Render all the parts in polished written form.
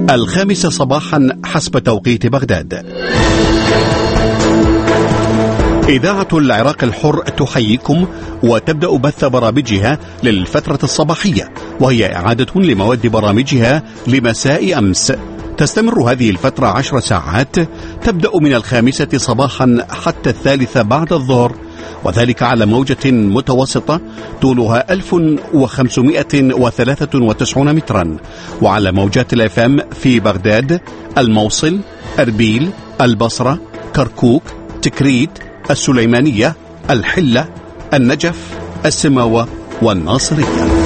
5 صباحا حسب توقيت بغداد. إذاعة العراق الحر تحييكم وتبدأ بث برامجها للفترة الصباحية، وهي إعادة لمواد برامجها لمساء أمس. تستمر هذه الفترة 10 ساعات، تبدأ من 5 صباحا حتى 3 بعد الظهر، وذلك على موجة متوسطة طولها 1593 مترا، وعلى موجات الFM في بغداد، الموصل، أربيل، البصرة، كركوك، تكريت، السليمانية، الحلة، النجف، السماوة والناصرية.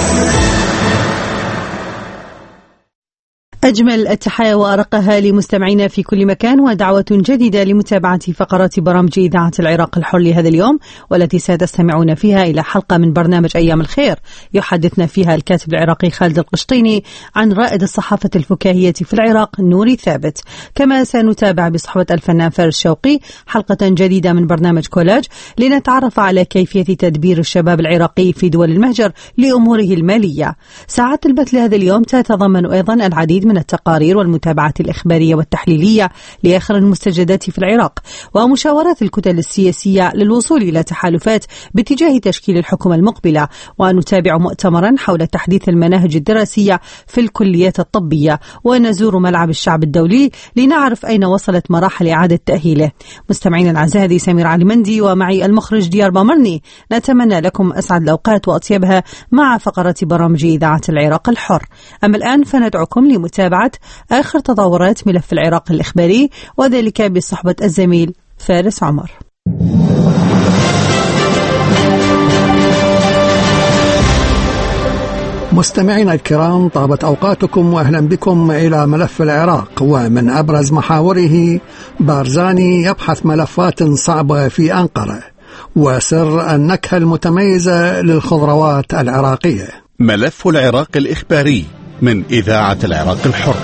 أجمل التحايا وأرقها لمستمعينا في كل مكان، ودعوة جديدة لمتابعة فقرات برامج إذاعة العراق الحر لهذا اليوم، والتي ستستمعون فيها إلى حلقة من برنامج أيام الخير يحدثنا فيها الكاتب العراقي خالد القشطيني عن رائد الصحافة الفكاهية في العراق نوري ثابت. كما سنتابع بصحبة الفنان فارس شوقي حلقة جديدة من برنامج كولاج لنتعرف على كيفية تدبير الشباب العراقي في دول المهجر لأموره المالية. ساعات البث لهذا اليوم تتضمن أيضا العديد من التقارير والمتابعات الإخبارية والتحليلية لآخر المستجدات في العراق، ومشاورات الكتل السياسية للوصول إلى تحالفات باتجاه تشكيل الحكومة المقبلة، ونتابع مؤتمرا حول تحديث المناهج الدراسية في الكليات الطبية، ونزور ملعب الشعب الدولي لنعرف أين وصلت مراحل إعادة تأهيله. مستمعين الأعزاء، هذه سمير علي مندي ومعي المخرج ديار بامرني، نتمنى لكم أسعد الأوقات وأطيبها مع فقرة برامج إذاعة العراق الحر. أما الآن فندعوكم لمتابعة آخر تطورات ملف العراق الإخباري، وذلك بصحبة الزميل فارس عمر. مستمعينا الكرام، طابت أوقاتكم وأهلا بكم إلى ملف العراق. ومن أبرز محاوره بارزاني يبحث ملفات صعبة في أنقرة، وسر النكهة المتميزة للخضروات العراقية. ملف العراق الإخباري من إذاعة العراق الحر.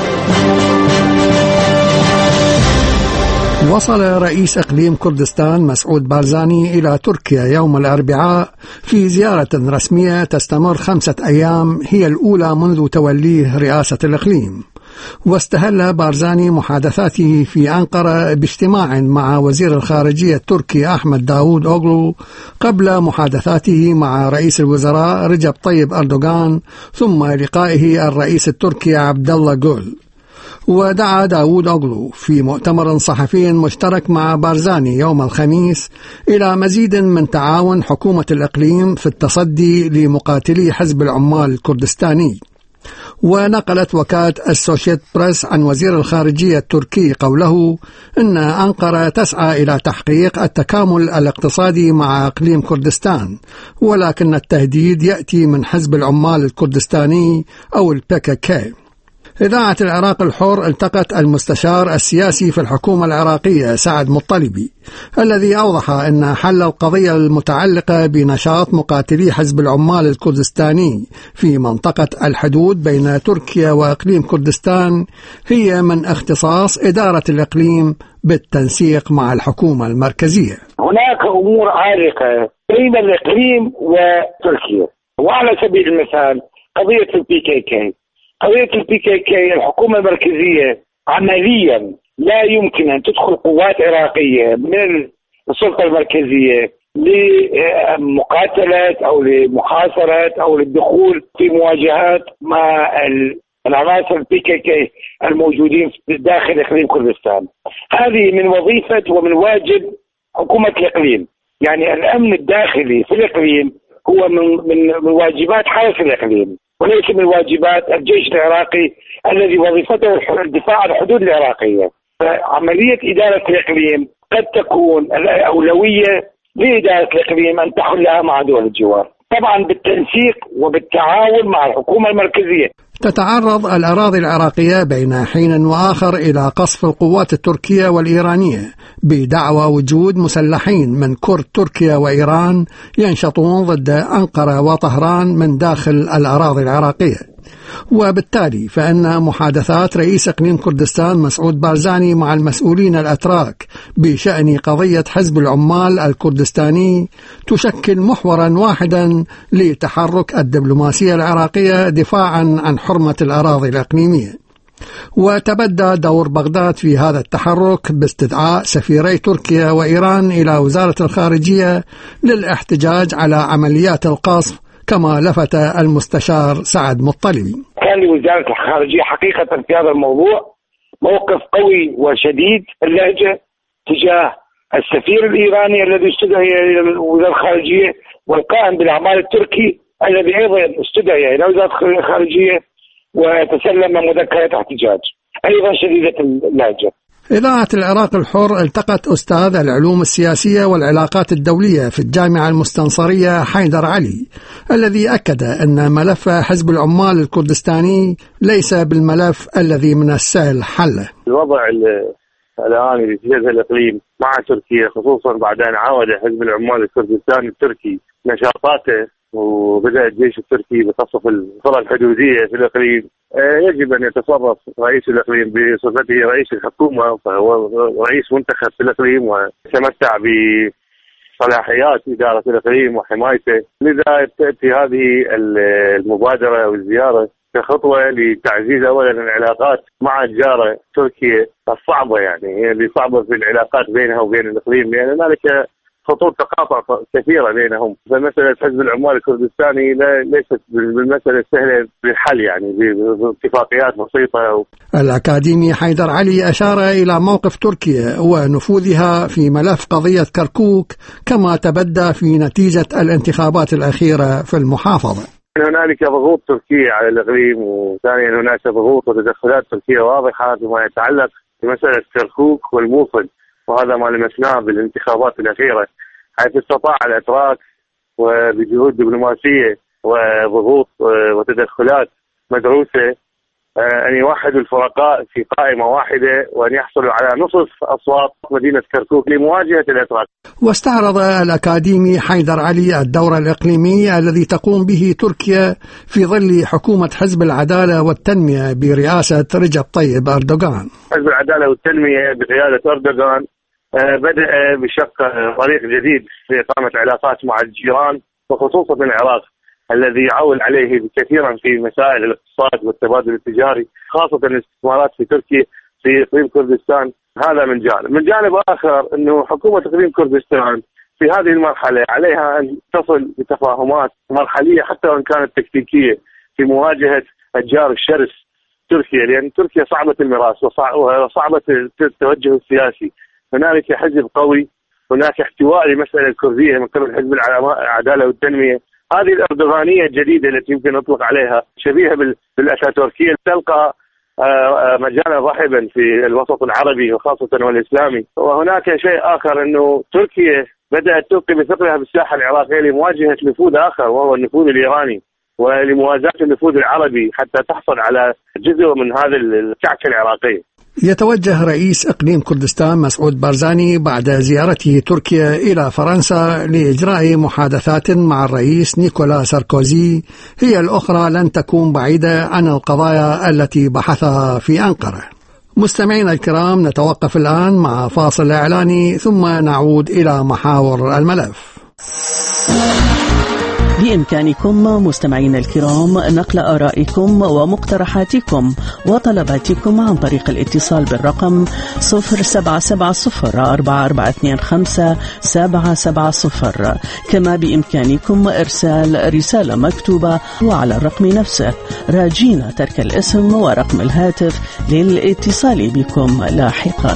وصل رئيس إقليم كردستان مسعود بارزاني إلى تركيا يوم الأربعاء في زيارة رسمية تستمر 5 أيام، هي الأولى منذ توليه رئاسة الإقليم. واستهل بارزاني محادثاته في أنقرة باجتماع مع وزير الخارجية التركي أحمد داوود أوغلو قبل محادثاته مع رئيس الوزراء رجب طيب أردوغان، ثم لقائه الرئيس التركي عبد الله جول. ودعا داوود أوغلو في مؤتمر صحفي مشترك مع بارزاني يوم الخميس إلى مزيد من تعاون حكومة الإقليم في التصدي لمقاتلي حزب العمال الكردستاني. ونقلت وكالة السوشيت بريس عن وزير الخارجية التركي قوله إن أنقرة تسعى إلى تحقيق التكامل الاقتصادي مع إقليم كردستان، ولكن التهديد يأتي من حزب العمال الكردستاني أو الPKK. إذاعة العراق الحر التقت المستشار السياسي في الحكومة العراقية سعد مطلبي، الذي أوضح أن حل القضية المتعلقة بنشاط مقاتلي حزب العمال الكردستاني في منطقة الحدود بين تركيا وإقليم كردستان هي من اختصاص إدارة الإقليم بالتنسيق مع الحكومة المركزية. هناك أمور عالقة بين الإقليم وتركيا، وعلى سبيل المثال قضية الPKK. قضية الPKK الحكومة المركزية عمليا لا يمكن أن تدخل قوات عراقية من السلطة المركزية لمقاتلة أو لمحاصرة أو للدخول في مواجهات مع العناصر الPKK الموجودين داخل إقليم كردستان. هذه من وظيفة ومن واجب حكومة الإقليم، يعني الأمن الداخلي في الإقليم هو من واجبات حرس الإقليم، وليس من واجبات الجيش العراقي الذي وظيفته الدفاع عن الحدود العراقية. فعملية إدارة الإقليم قد تكون الأولوية لإدارة الإقليم أن تحلها مع دول الجوار، طبعا بالتنسيق وبالتعاون مع الحكومة المركزية. تتعرض الأراضي العراقية بين حين وآخر إلى قصف القوات التركية والإيرانية بدعوى وجود مسلحين من كرد تركيا وإيران ينشطون ضد أنقرة وطهران من داخل الأراضي العراقية. وبالتالي فإن محادثات رئيس إقليم كردستان مسعود بارزاني مع المسؤولين الأتراك بشأن قضية حزب العمال الكردستاني تشكل محورا واحدا لتحرك الدبلوماسية العراقية دفاعا عن حرمة الأراضي الإقليمية. وتبدى دور بغداد في هذا التحرك باستدعاء سفيري تركيا وإيران إلى وزارة الخارجية للاحتجاج على عمليات القصف، كما لفت المستشار سعد مطلبي. كان لوزارة الخارجية حقيقة في هذا الموضوع موقف قوي وشديد اللهجة تجاه السفير الإيراني الذي استدعي إلى وزارة الخارجية، والقائم بالأعمال التركي الذي أيضا استدعي إلى وزارة الخارجية وتسلم مذكرة احتجاج أيضا شديدة اللهجة. إذاعة العراق الحر التقت أستاذ العلوم السياسية والعلاقات الدولية في الجامعة المستنصرية حيدر علي، الذي أكد أن ملف حزب العمال الكردستاني ليس بالملف الذي من السهل حله. الوضع الآن في هذا الإقليم مع تركيا، خصوصا بعد أن عاود حزب العمال الكردستاني التركي نشاطاته وبدأ الجيش التركي بقصف القرى الحدودية في الإقليم، يجب أن يتصرف رئيس الإقليم بصفته رئيس الحكومة، فهو رئيس منتخب في الإقليم ويتمتع بصلاحيات إدارة الإقليم وحمايته. لذا تأتي هذه المبادرة والزيارة كخطوة لتعزيز أولا العلاقات مع الجارة تركيا الصعبة، يعني اللي صعبة في العلاقات بينها وبين الإقليم، لأن هنالك خطوط تقاطع كثيرة بينهم. فمسألة حزب العمال الكردستاني ليست بالمسألة السهلة للحل، يعني باتفاقيات بسيطة. الأكاديمي حيدر علي أشار إلى موقف تركيا ونفوذها في ملف قضية كركوك، كما تبدى في نتيجة الانتخابات الأخيرة في المحافظة. هنالك ضغوط تركية على الإقليم، وثانيا هناك ضغوط وتدخلات تركية واضحة فيما يتعلق بمسألة كركوك والموصل، وهذا ما لمسناه بالانتخابات الأخيرة، حيث استطاع الأتراك وبجهود دبلوماسية وضغوط وتدخلات مدروسة أن يوحدوا الفرقاء في قائمة واحدة وأن يحصلوا على نصف أصوات مدينة كركوك لمواجهة الأتراك. واستعرض الأكاديمي حيدر علي الدور الإقليمي الذي تقوم به تركيا في ظل حكومة حزب العدالة والتنمية برئاسة رجب طيب أردوغان. حزب العدالة والتنمية بقيادة أردوغان بدأ بشق طريق جديد في إقامة علاقات مع الجيران، وخصوصا العراق الذي يعول عليه كثيرا في مسائل الاقتصاد والتبادل التجاري، خاصة الاستثمارات في تركيا في إقليم كردستان. هذا من جانب. من جانب آخر أنه حكومة إقليم كردستان في هذه المرحلة عليها أن تصل بتفاهمات مرحلية حتى وإن كانت تكتيكية في مواجهة الجار الشرس تركيا، لأن تركيا صعبة المراس وصعبة التوجه السياسي. هنالك حزب قوي، هناك احتواء لمسألة الكردية من قبل حزب العدالة والتنمية. هذه الأردوغانية الجديدة التي يمكن نطلق عليها شبيهة بالأتاتوركية تلقى مجالا رحبا في الوسط العربي وخاصة والإسلامي. وهناك شيء آخر، أنه تركيا بدأت تلقي بثقلها بالساحة العراقية لمواجهة نفوذ آخر وهو النفوذ الإيراني، ولموازاة النفوذ العربي حتى تحصل على جزء من هذا الكعكة العراقية. يتوجه رئيس إقليم كردستان مسعود بارزاني بعد زيارته تركيا إلى فرنسا لإجراء محادثات مع الرئيس نيكولا ساركوزي، هي الأخرى لن تكون بعيدة عن القضايا التي بحثها في أنقرة. مستمعينا الكرام، نتوقف الآن مع فاصل إعلاني ثم نعود إلى محاور الملف. بإمكانكم مستمعين الكرام نقل آرائكم ومقترحاتكم وطلباتكم عن طريق الاتصال بالرقم 07704425-770. كما بإمكانكم إرسال رسالة مكتوبة وعلى الرقم نفسه، راجين ترك الاسم ورقم الهاتف للاتصال بكم لاحقا.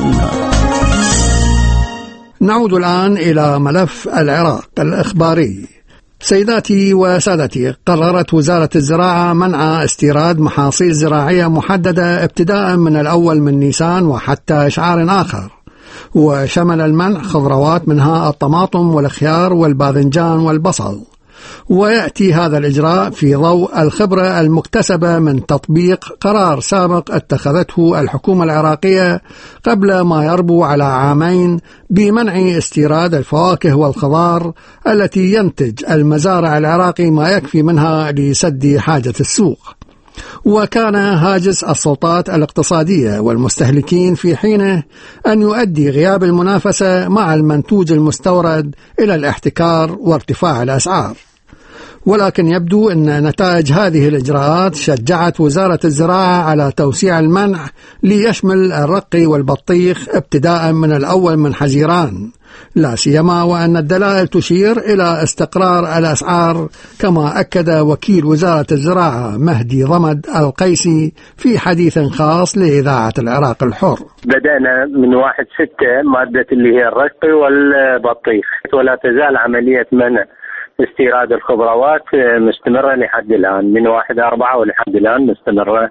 نعود الآن إلى ملف العراق الإخباري. سيداتي وسادتي، قررت وزارة الزراعة منع استيراد محاصيل زراعية محددة ابتداء من 1 من نيسان وحتى إشعار آخر، وشمل المنع خضروات منها الطماطم والخيار والباذنجان والبصل. ويأتي هذا الإجراء في ضوء الخبرة المكتسبة من تطبيق قرار سابق اتخذته الحكومة العراقية قبل ما يربو على عامين بمنع استيراد الفواكه والخضار التي ينتج المزارع العراقي ما يكفي منها لسد حاجة السوق. وكان هاجس السلطات الاقتصادية والمستهلكين في حينه أن يؤدي غياب المنافسة مع المنتوج المستورد إلى الاحتكار وارتفاع الأسعار. ولكن يبدو أن نتائج هذه الإجراءات شجعت وزارة الزراعة على توسيع المنع ليشمل الرقي والبطيخ ابتداء من الأول من حزيران، لا سيما وأن الدلائل تشير إلى استقرار الأسعار، كما أكد وكيل وزارة الزراعة مهدي ضمد القيسي في حديث خاص لإذاعة العراق الحر. بدأنا من 1/6 مادة اللي هي الرقي والبطيخ، ولا تزال عملية منع استيراد الخضروات مستمرة لحد الآن من 1/4 ولحد الآن مستمرة،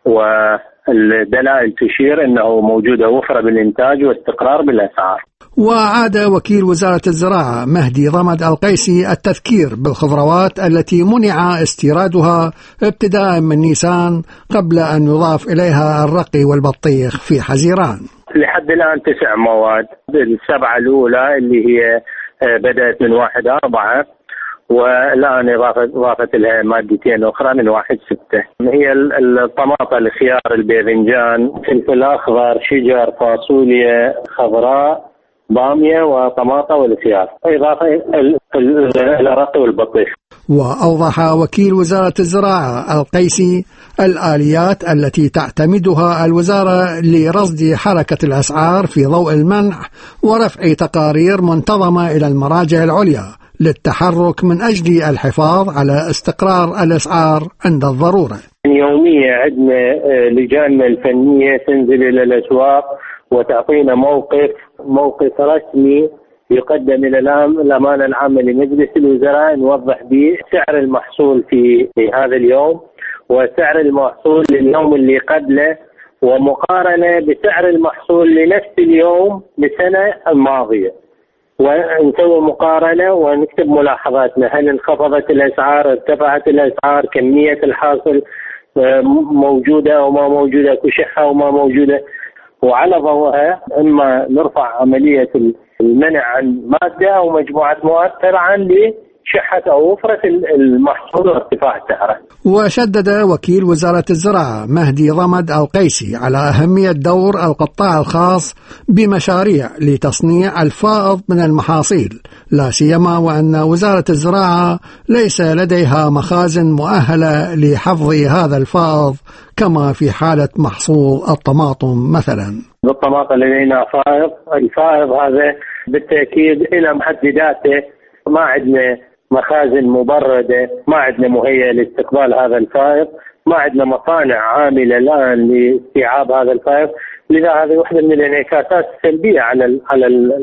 والدلائل تشير أنه موجودة وفرة بالإنتاج واستقرار بالأسعار. وعاد وكيل وزارة الزراعة مهدي ضمد القيسي التذكير بالخضروات التي منع استيرادها ابتداء من نيسان قبل أن يضاف إليها الرقي والبطيخ في حزيران. لحد الآن 9 مواد، ال7 الأولى اللي هي بدأت من 1/4 والآن إضافت لها مادتين أخرى من 1/6. هي الطماطة، الخيار، الباذنجان، فلفل أخضر، شجر، فاصوليا خضراء، بامية وطماطة والخيار، إضافة الرقي والبطيخ. وأوضح وكيل وزارة الزراعة القيسي الآليات التي تعتمدها الوزارة لرصد حركة الأسعار في ضوء المنع ورفع تقارير منتظمة إلى المراجع العليا للتحرك من أجل الحفاظ على استقرار الأسعار عند الضرورة. يوميا عندنا لجان الفنية تنزل إلى الأسواق وتعطينا موقف رسمي يقدم إلى الأمانة العامة لمجلس الوزراء، نوضح به سعر المحصول في هذا اليوم وسعر المحصول لليوم اللي قبله، ومقارنة بسعر المحصول لنفس اليوم للسنة الماضية، ونسوي مقارنة ونكتب ملاحظاتنا. هل انخفضت الأسعار، ارتفعت الأسعار، كمية الحاصل موجودة أو ما موجودة، كشحة أو ما موجودة، وعلى ضوءها إما نرفع عملية المنع عن مادة أو مجموعة مواد تبعا لشحة أو وفرة المحصول وارتفاع سعره. وشدد وكيل وزارة الزراعة مهدي ضمد القيسي على أهمية دور القطاع الخاص بمشاريع لتصنيع الفائض من المحاصيل، لا سيما وأن وزارة الزراعة ليس لديها مخازن مؤهلة لحفظ هذا الفائض كما في حالة محصول الطماطم مثلا. بالطماطم لدينا فائض، الفائض هذا بالتأكيد إلى محدداته، ما عندنا مخازن مبردة، ما عندنا مهيئة لاستقبال هذا الفائض، ما عندنا مصانع عاملة الآن لاستيعاب هذا الفائض، لذا هذه واحدة من الانعكاسات السلبية على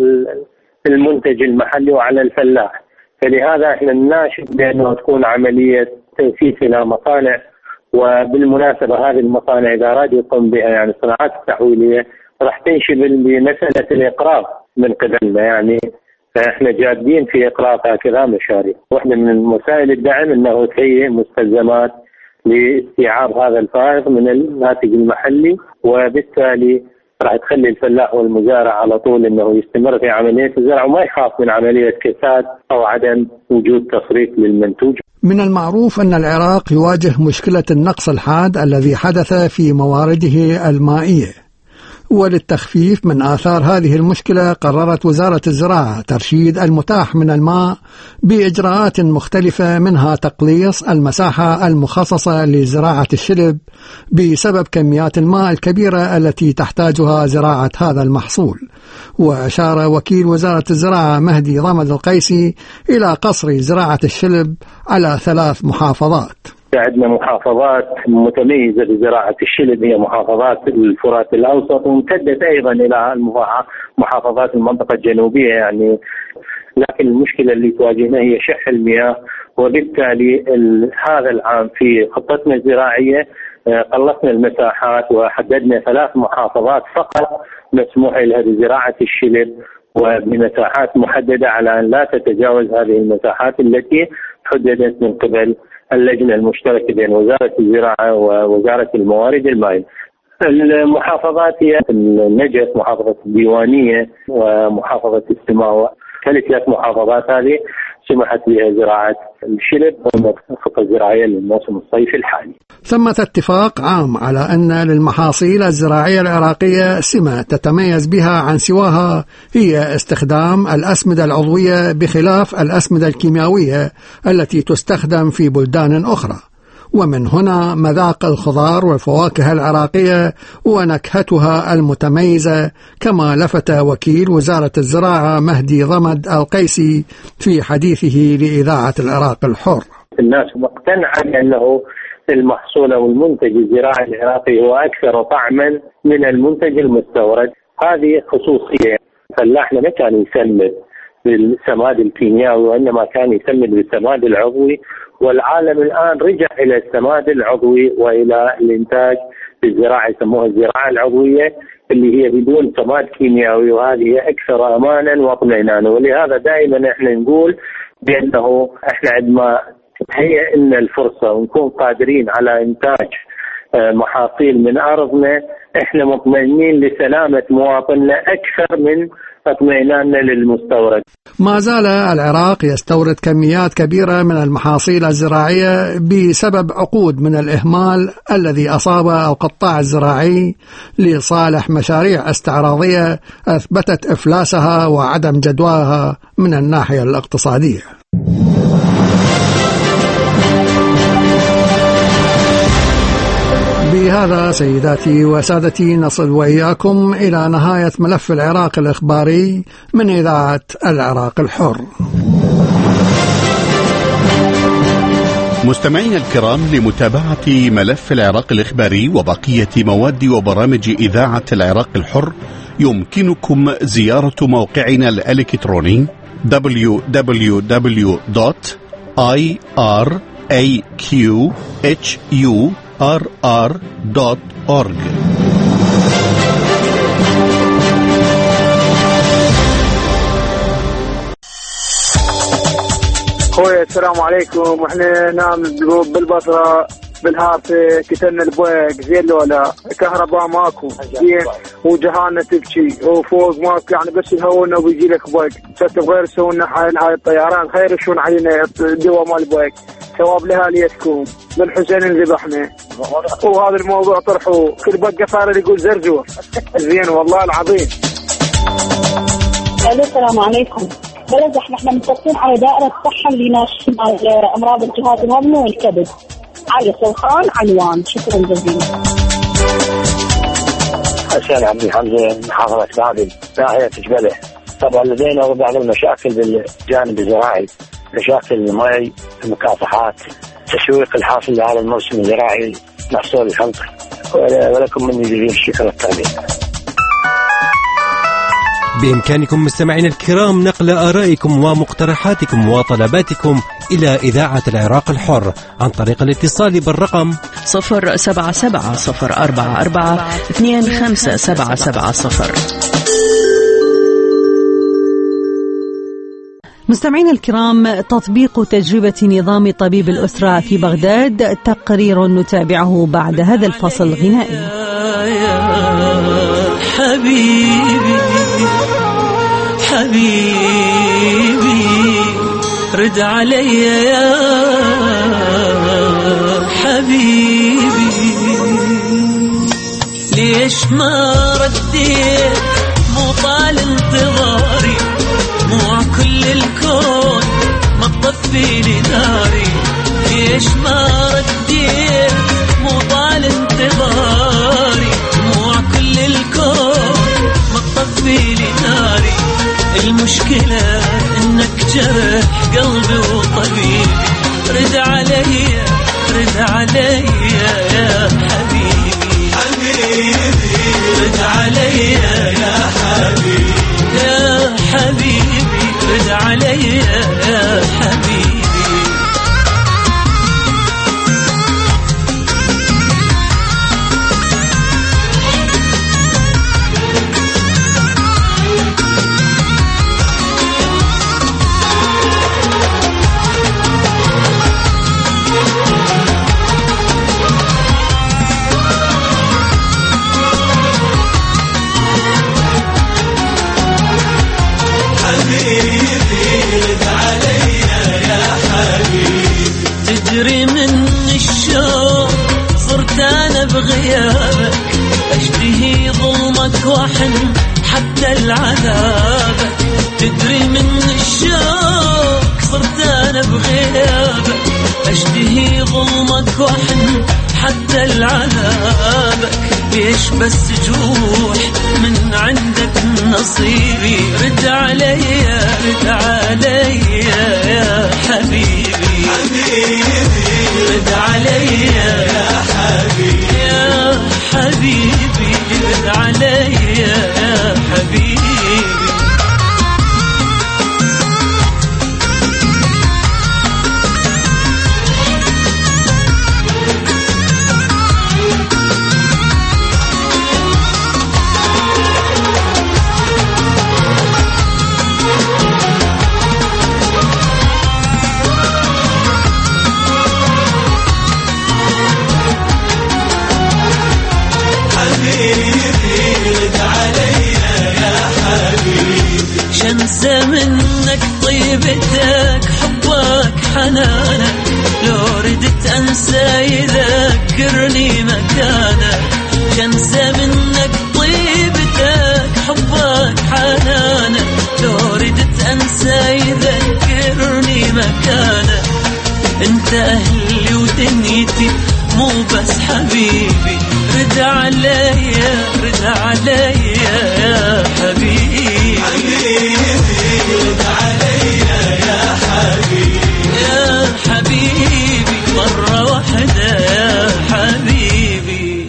المنتج المحلي وعلى الفلاح. فلهذا احنا نناشد بأنه تكون عملية تنفيذ إلى مصانع، وبالمناسبة هذه المصانع إذا أراد يقوم بها يعني الصناعات التحويلية راح تنشغل بمسألة الإقراض من قبلنا، يعني احنا جادين في إقراض هكذا مشاريع. واحدة من وسائل الدعم انه تهيئ مستلزمات لاستيعاب هذا الفائض من الناتج المحلي، وبالتالي راح تخلي الفلاح والمزارع على طول انه يستمر في عملية الزرع وما يخاف من عملية كساد او عدم وجود تصريف للمنتوج. من المعروف أن العراق يواجه مشكلة النقص الحاد الذي حدث في موارده المائية، وللتخفيف من آثار هذه المشكلة قررت وزارة الزراعة ترشيد المتاح من الماء بإجراءات مختلفة، منها تقليص المساحة المخصصة لزراعة الشلب بسبب كميات الماء الكبيرة التي تحتاجها زراعة هذا المحصول. وأشار وكيل وزارة الزراعة مهدي ضمد القيسي إلى قصر زراعة الشلب على 3 محافظات. عندنا محافظات متميزة بزراعة الشلب، هي محافظات الفرات الأوسط، وامتدت أيضا إلى محافظات المنطقة الجنوبية يعني. لكن المشكلة اللي تواجهنا هي شح المياه، وبالتالي هذا العام في خطتنا الزراعية قلصنا المساحات وحددنا 3 محافظات فقط مسموح لها بزراعة الشلب، وبمساحات محددة على أن لا تتجاوز هذه المساحات التي حددت من قبل اللجنة المشتركة بين وزارة الزراعة ووزارة الموارد المائية. المحافظات هي النجف، محافظة الديوانية، ومحافظة السماوة. 3 محافظات هذه سمحت بها زراعة الشلب والخطة الزراعية للموسم الصيفي الحالي. ثمة اتفاق عام على أن للمحاصيل الزراعية العراقية سمة تتميز بها عن سواها، هي استخدام الأسمدة العضوية بخلاف الأسمدة الكيميائية التي تستخدم في بلدان أخرى، ومن هنا مذاق الخضار والفواكه العراقية ونكهتها المتميزة، كما لفت وكيل وزارة الزراعة مهدي ضمد القيسي في حديثه لإذاعة العراق الحر. الناس مقتنعة بأنه المحصول أو المنتج الزراعي العراقي هو أكثر طعما من المنتج المستورد. هذه خصوصية. الفلاح ما كان يسمد بالسماد الكيميائي وإنما كان يسمد بالسماد العضوي، والعالم الآن رجع إلى السماد العضوي وإلى الإنتاج بالزراعة يسموها الزراعة العضوية اللي هي بدون سماد كيميائي، وهذه أكثر أمانا واطمئنانا. ولهذا دائما احنا نقول بأنه احنا عندما هي إن الفرصة ونكون قادرين على إنتاج محاصيل من أرضنا احنا مطمئنين لسلامة مواطننا أكثر من اطمئناننا للمستورد. ما زال العراق يستورد كميات كبيرة من المحاصيل الزراعية بسبب عقود من الإهمال الذي أصاب القطاع الزراعي لصالح مشاريع استعراضية أثبتت إفلاسها وعدم جدواها من الناحية الاقتصادية. بهذا سيداتي وسادتي نصل وإياكم إلى نهاية ملف العراق الإخباري من إذاعة العراق الحر. مستمعينا الكرام، لمتابعة ملف العراق الإخباري وبقية مواد وبرامج إذاعة العراق الحر يمكنكم زيارة موقعنا الإلكتروني www.iraqhurr.org. خويا السلام عليكم. واحنا نام بالبصره بالهارفه كتلنا البويق زين لولا كهرباء ماكو زين وجهالنا تبكي وفوق ماكو يعني بس يهونا وبيجي لك بويق تبغى يسوون هاي الطيران خير يشون علينا الدواء مال البويق ثواب لهاليتكم من حسين ذبحنا. وهذا الموضوع طرحوه كل بقى صار يقول زرزور زين والله العظيم. السلام عليكم. بلد احنا متفقين على دائرة الصحة اللي ناشئين امراض الجهاز الهضمي والكبد. علي سلطان علوان. شكرا جزيلا. حسين عبد حمزة محافظة بابل ناحية جبله. طبعا لدينا بعض المشاكل بالجانب الزراعي، مشاكل المي، المكافحات، تسويق الحاصل لهذا الموسم الزراعي محصول الحنطة. ولكم مني جزيل الشكر التقدير. بإمكانكم مستمعين الكرام نقل آرائكم ومقترحاتكم وطلباتكم إلى إذاعة العراق الحر عن طريق الاتصال بالرقم 077-044-25770. مستمعين الكرام، تطبيق تجربة نظام طبيب الأسرة في بغداد، تقرير نتابعه بعد هذا الفصل الغنائي. حبيبي حبيبي رد علي يا حبيبي، ليش ما رديت؟ مو طال انتظاري، مو كل الكون ما تطفي لي ناري. ليش ما رديت؟ مو طال انتظاري، مو كل الكون ما تطفي لي ناري. المشكلة انك جرح قلبي وطبيبي. رد علي رد علي يا حبيبي، حبيبي رد علي يا حبيبي، يا حبيبي رد علي يا حبيبي. رد علي بغيابك، أشتهي ظلمك وحن حتى العذابك، تدري من الشوق صرت أنا بغيابك، أشتهي ظلمك وحن حتى العذابك، ليش بس جروح من عندك نصيبي، رد علي رد علي يا حبيبي، رد علي يا حبيبي، يا حبيبي رد علي يا حبيبي. شنسى منك طيبتك حبك حنانك، لو ردت أنسى يذكرني مكانك، شنسى منك طيبتك حبك حنانك، لو ردت أنسى يذكرني مكانك، انت أهلي ودنيتي مو بس حبيبي، رد علي رد علي يا حبيبي، رد علي يا حبيبي، يا حبيبي مرة واحدة يا حبيبي.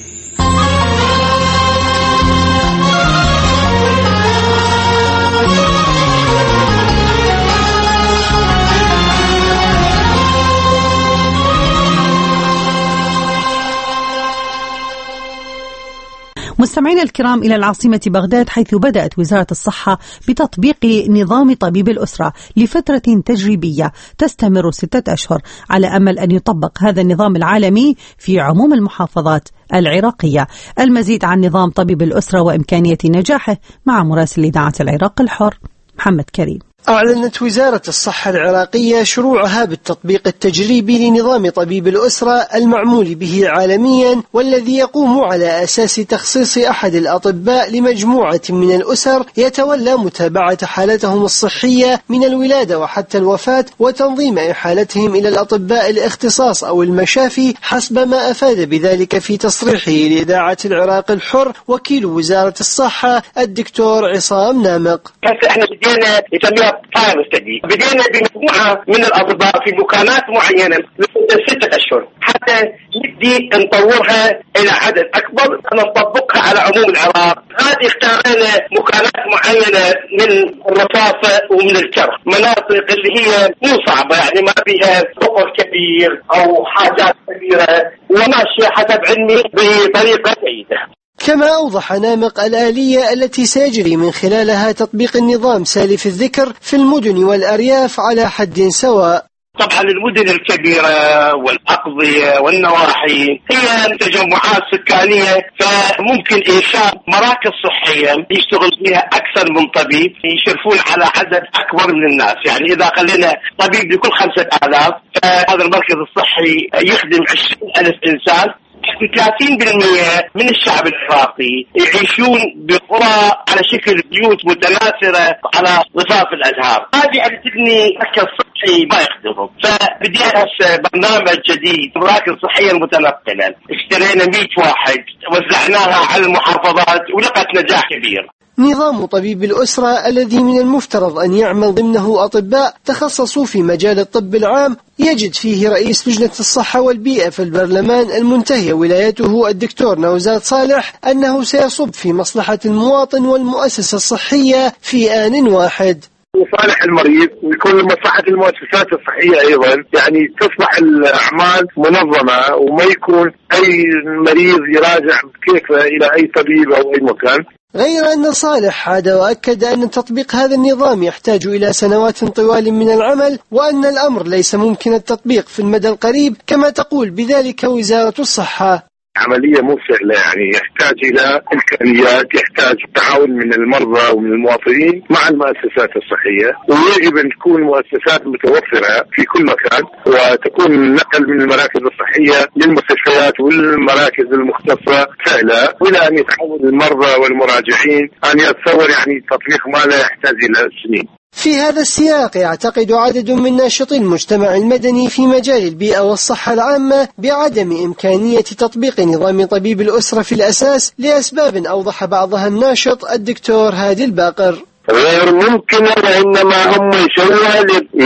مستمعينا الكرام، إلى العاصمة بغداد، حيث بدأت وزارة الصحة بتطبيق نظام طبيب الأسرة لفترة تجريبية تستمر 6 أشهر، على أمل أن يطبق هذا النظام العالمي في عموم المحافظات العراقية. المزيد عن نظام طبيب الأسرة وإمكانية نجاحه مع مراسل إذاعة العراق الحر محمد كريم. أعلنت وزارة الصحة العراقية شروعها بالتطبيق التجريبي لنظام طبيب الأسرة المعمول به عالميا، والذي يقوم على أساس تخصيص أحد الأطباء لمجموعة من الأسر يتولى متابعة حالتهم الصحية من الولادة وحتى الوفاة، وتنظيم إحالتهم إلى الأطباء الاختصاص أو المشافي حسب ما أفاد بذلك في تصريحه لإذاعة العراق الحر وكيل وزارة الصحة الدكتور عصام نامق. احنا بدينا بدينا بمجموعة من الأطباء في مكانات معينة لمدة 6 أشهر حتى نبدي نطورها إلى عدد أكبر، نطبقها على عموم العراق. هذه اختارنا مكانات معينة من الرصافة ومن الكرخ، مناطق اللي هي مو صعبة، يعني ما فيها فقر كبير أو حاجات كبيرة، وماشية حسب علمي بطريقة جيدة. كما أوضح نامق الآلية التي سيجري من خلالها تطبيق النظام سالف الذكر في المدن والأرياف على حد سواء. طبعا المدن الكبيرة والأقضية والنواحي هي تجمعات سكانية، فممكن إنشاء مراكز صحية يشتغل فيها أكثر من طبيب يشرفون على عدد أكبر من الناس. يعني إذا خلينا طبيب لكل 5000، فهذا المركز الصحي يخدم 20,000 إنسان. 30% من الشعب العراقي يعيشون بقرى على شكل بيوت متناثرة على ضفاف الأنهار. هذه اللي تبني مركز صحي ما يخدمهم، فبدينا برنامج جديد مراكز صحية متنقلة، اشترينا 100 واحد وزعناها على المحافظات ولقت نجاح كبير. نظام طبيب الأسرة الذي من المفترض أن يعمل ضمنه أطباء تخصصوا في مجال الطب العام، يجد فيه رئيس لجنة الصحة والبيئة في البرلمان المنتهي ولايته الدكتور نوزاد صالح أنه سيصب في مصلحة المواطن والمؤسسة الصحية في آن واحد. لصالح المريض ويكون لمصلحة المؤسسات الصحية أيضا، يعني تصبح الأعمال منظمة وما يكون أي مريض يراجع كيف إلى أي طبيب أو أي مكان. غير أن صالح عاد وأكد أن تطبيق هذا النظام يحتاج إلى سنوات طوال من العمل، وأن الأمر ليس ممكن التطبيق في المدى القريب كما تقول بذلك وزارة الصحة. عملية مو سهلة، يعني يحتاج إلى إمكانيات، يحتاج تعاون من المرضى ومن المواطنين مع المؤسسات الصحية، ويجب أن تكون مؤسسات متوفرة في كل مكان، وتكون النقل من المراكز الصحية للمستشفيات والمراكز المختصة سهلة، ولا أن يتعود المرضى والمراجعين أن يتصور يعني تطبيق ما لا يحتاج إلى سنين. في هذا السياق يعتقد عدد من ناشطي المجتمع المدني في مجال البيئة والصحة العامة بعدم إمكانية تطبيق نظام طبيب الأسرة في الأساس لأسباب أوضح بعضها الناشط الدكتور هادي الباقر. غير ممكن، وإنما هم يسووها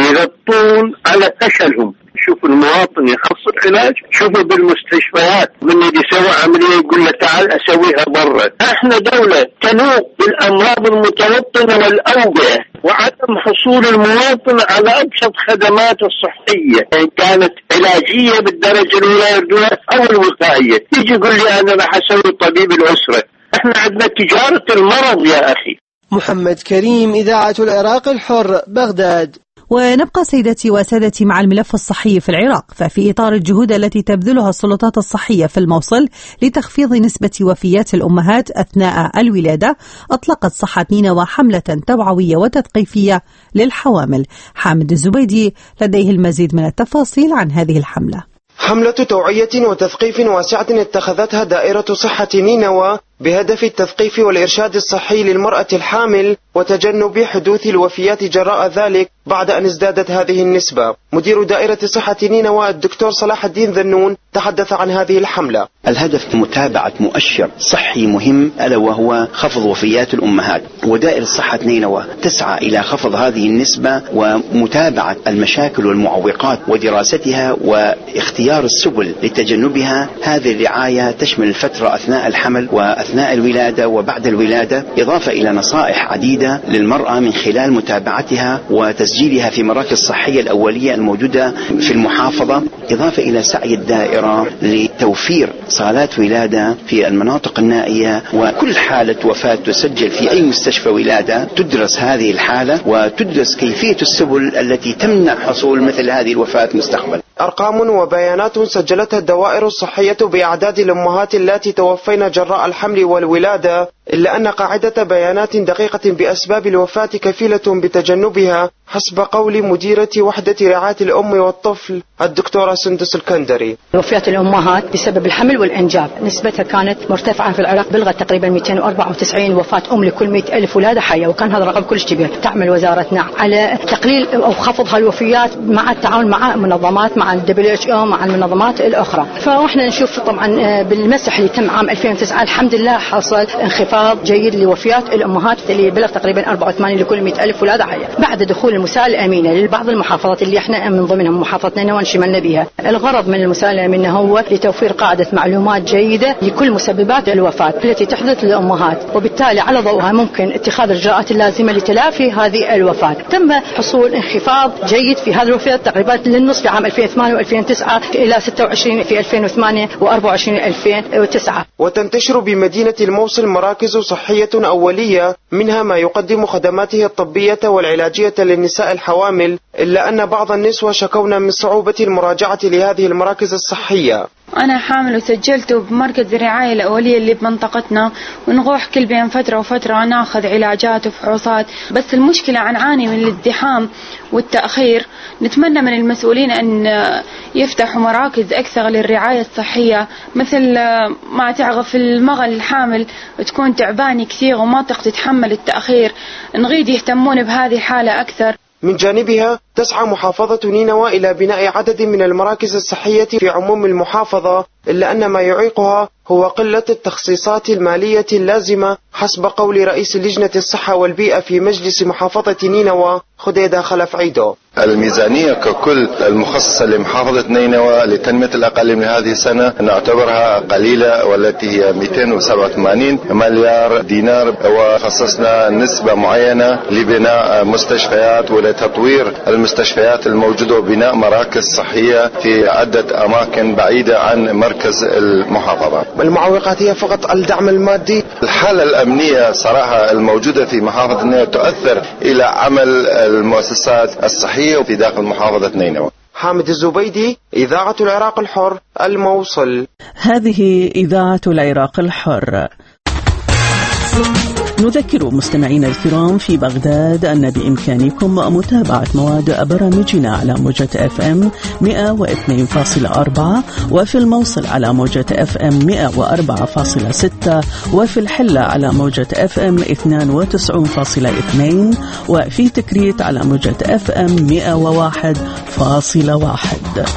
يغطون على فشلهم. شوفوا المواطن يخصص علاج، شوفوا بالمستشفيات من اللي يسوي عملية يقول له تعال أسويها برا. احنا دولة تنوء بالأمراض المتوطنة والأوبئة وعدم حصول المواطن على أبسط خدمات الصحية، إن كانت علاجية بالدرجة الأولى أو الوقائية. يجي يقول لي أنا راح أسوي طبيب الأسرة. احنا عندنا تجارة المرض يا أخي. محمد كريم، إذاعة العراق الحر، بغداد. ونبقى سيدتي وسادتي مع الملف الصحي في العراق، ففي إطار الجهود التي تبذلها السلطات الصحية في الموصل لتخفيض نسبة وفيات الأمهات أثناء الولادة، أطلقت صحة نينوى حملة توعوية وتثقيفية للحوامل. حامد الزبيدي لديه المزيد من التفاصيل عن هذه الحملة. حملة توعية وتثقيف واسعة اتخذتها دائرة صحة نينوى بهدف التثقيف والإرشاد الصحي للمرأة الحامل وتجنب حدوث الوفيات جراء ذلك بعد أن ازدادت هذه النسبة. مدير دائرة صحة نينوى الدكتور صلاح الدين ذنون تحدث عن هذه الحملة. الهدف متابعة مؤشر صحي مهم ألا وهو خفض وفيات الأمهات، ودائرة صحة نينوى تسعى إلى خفض هذه النسبة ومتابعة المشاكل والمعوقات ودراستها واختيار السبل لتجنبها. هذه الرعاية تشمل الفترة أثناء الحمل وأثناء الولادة وبعد الولادة، إضافة إلى نصائح عديدة للمرأة من خلال متابعتها وتسجيلها في مراكز صحية الأولية الموجودة في المحافظة، إضافة إلى سعي الدائرة لتوفير صالات ولادة في المناطق النائية، وكل حالة وفاة تسجل في أي مستشفى ولادة تدرس هذه الحالة وتدرس كيفية السبل التي تمنع حصول مثل هذه الوفاة مستقبلا. أرقام وبيانات سجلتها الدوائر الصحية بأعداد الأمهات التي توفين جراء الحمل والولادة، إلا أن قاعدة بيانات دقيقة بأسباب الوفاة كفيلة بتجنبها حسب قول مديرة وحدة رعاية الأم والطفل الدكتورة سندس الكندري. وفيات الأمهات بسبب الحمل والإنجاب نسبتها كانت مرتفعة في العراق، بلغت تقريبا 294 وفاة أم لكل 100,000 ولادة حية، وكان هذا الرقم كلش كبير. تعمل وزارتنا على تقليل أو خفض هالوفيات مع التعاون مع منظمات، مع WHO، مع المنظمات الأخرى. فإحنا نشوف طبعا بالمسح اللي تم عام 2009 الحمد لله حصل انخفاض جيد لوفيات الأمهات اللي بلغ تقريبا 84 لكل 100,000 ولادة حية، بعد دخول المساءلة الأمينة لبعض المحافظات اللي احنا من ضمنهم محافظة نينوى انشملنا بها. الغرض من المساءلة الأمينة هو لتوفير قاعدة معلومات جيدة لكل مسببات الوفاة التي تحدث للأمهات، وبالتالي على ضوءها ممكن اتخاذ الإجراءات اللازمة لتلافي هذه الوفاة. تم حصول انخفاض جيد في هذه الوفيات تقريبا للنصف في عام 2008 و2009 إلى 26 في 2008 و24 2009. وتنتشر بمدينة الموصل مراكز صحية أولية، منها ما يقدم خدماته الطبية والعلاجية للنساء الحوامل، إلا أن بعض النسوة شكونا من صعوبة المراجعة لهذه المراكز الصحية. أنا حامل وسجلت بمركز الرعاية الأولية اللي بمنطقتنا، ونروح كل بين فترة وفترة ناخذ علاجات وفحوصات، بس المشكلة نعاني من الازدحام والتأخير. نتمنى من المسؤولين أن يفتحوا مراكز أكثر للرعاية الصحية، مثل ما تعرف المرأة الحامل تكون تعبانة كثير وما تقدر تتحمل التأخير، نريد يهتمون بهذه الحالة أكثر. من جانبها تسعى محافظة نينوى إلى بناء عدد من المراكز الصحية في عموم المحافظة، إلا أن ما يعيقها هو قلة التخصيصات المالية اللازمة حسب قول رئيس لجنة الصحة والبيئة في مجلس محافظة نينوى خديدة خلف عيدو. الميزانية ككل المخصصة لمحافظة نينوى لتنمية الأقاليم لهذه السنة نعتبرها قليلة، والتي هي 287 مليار دينار، وخصصنا نسبة معينة لبناء مستشفيات ولتطوير المستشفيات الموجودة وبناء مراكز صحية في عدة أماكن بعيدة عن مركز المحافظة. المعوقات هي فقط الدعم المادي. الحالة الأمنية صراحة الموجودة في محافظة نينوى تؤثر إلى عمل المؤسسات الصحية في داخل محافظة نينوى. حامد الزبيدي، إذاعة العراق الحر، الموصل. هذه إذاعة العراق الحر. نذكر مستمعينا الكرام في بغداد أن بإمكانكم متابعة مواد برامجنا على موجة FM 102.4 وفي الموصل على موجة FM 104.6 وفي الحلة على موجة FM 92.2 وفي تكريت على موجة FM 101.1.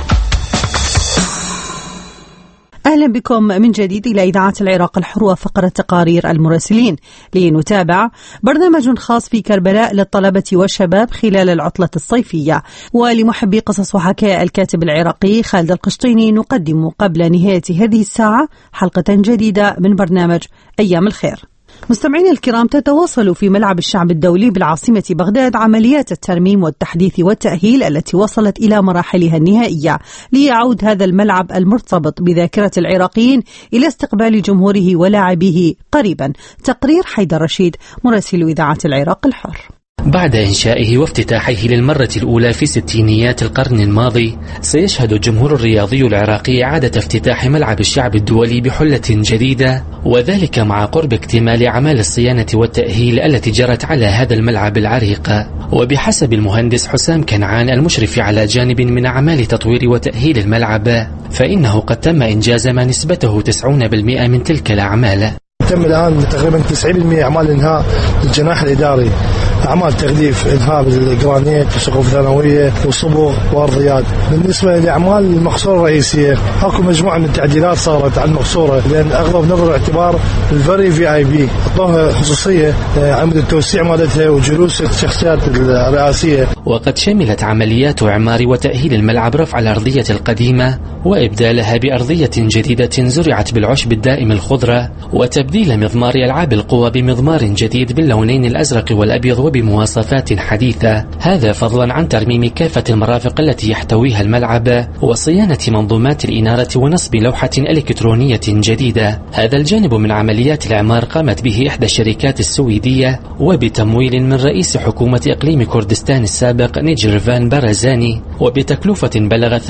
أهلا بكم من جديد إلى إذاعة العراق الحر وفقرة تقارير المراسلين، لنتابع برنامج خاص في كربلاء للطلبة والشباب خلال العطلة الصيفية. ولمحبي قصص وحكاية الكاتب العراقي خالد القشطيني نقدم قبل نهاية هذه الساعة حلقة جديدة من برنامج أيام الخير. مستمعينا الكرام، تتواصل في ملعب الشعب الدولي بالعاصمة بغداد عمليات الترميم والتحديث والتأهيل التي وصلت إلى مراحلها النهائية، ليعود هذا الملعب المرتبط بذاكرة العراقيين إلى استقبال جمهوره ولاعبيه قريبا. تقرير حيدر رشيد مراسل إذاعة العراق الحر. بعد إنشائه وافتتاحه للمرة الأولى في ستينيات القرن الماضي، سيشهد الجمهور الرياضي العراقي إعادة افتتاح ملعب الشعب الدولي بحلة جديدة، وذلك مع قرب اكتمال أعمال الصيانة والتأهيل التي جرت على هذا الملعب العريق. وبحسب المهندس حسام كنعان المشرف على جانب من أعمال تطوير وتأهيل الملعب، فإنه قد تم إنجاز ما نسبته 90% من تلك الأعمال. تم الآن تقريبا 90% أعمال إنهاء الجناح الإداري، أعمال تغليف إنهاء بالجرانيت وسقوف ثانوية وصبغ وأرضيات. بالنسبة لأعمال المقصورة الرئيسية، أكو مجموعة من التعديلات صارت على المقصورة، لأن أغلب نظر الاعتبار الفري VIP أعطوها خصوصية عند التوسيع مالتها وجلوس الشخصيات الرئاسية. وقد شملت عمليات إعمار وتأهيل الملعب رفع الأرضية القديمة وإبدالها بأرضية جديدة زرعت بالعشب الدائم الخضرة، وتبديل مضمار ألعاب القوى بمضمار جديد باللونين الأزرق والأبيض وبمواصفات حديثة، هذا فضلا عن ترميم كافة المرافق التي يحتويها الملعب وصيانة منظومات الإنارة ونصب لوحة إلكترونية جديدة. هذا الجانب من عمليات الإعمار قامت به إحدى الشركات السويدية وبتمويل من رئيس حكومة إقليم كردستان السابق نيجرفان بارزاني، وبتكلفة بلغت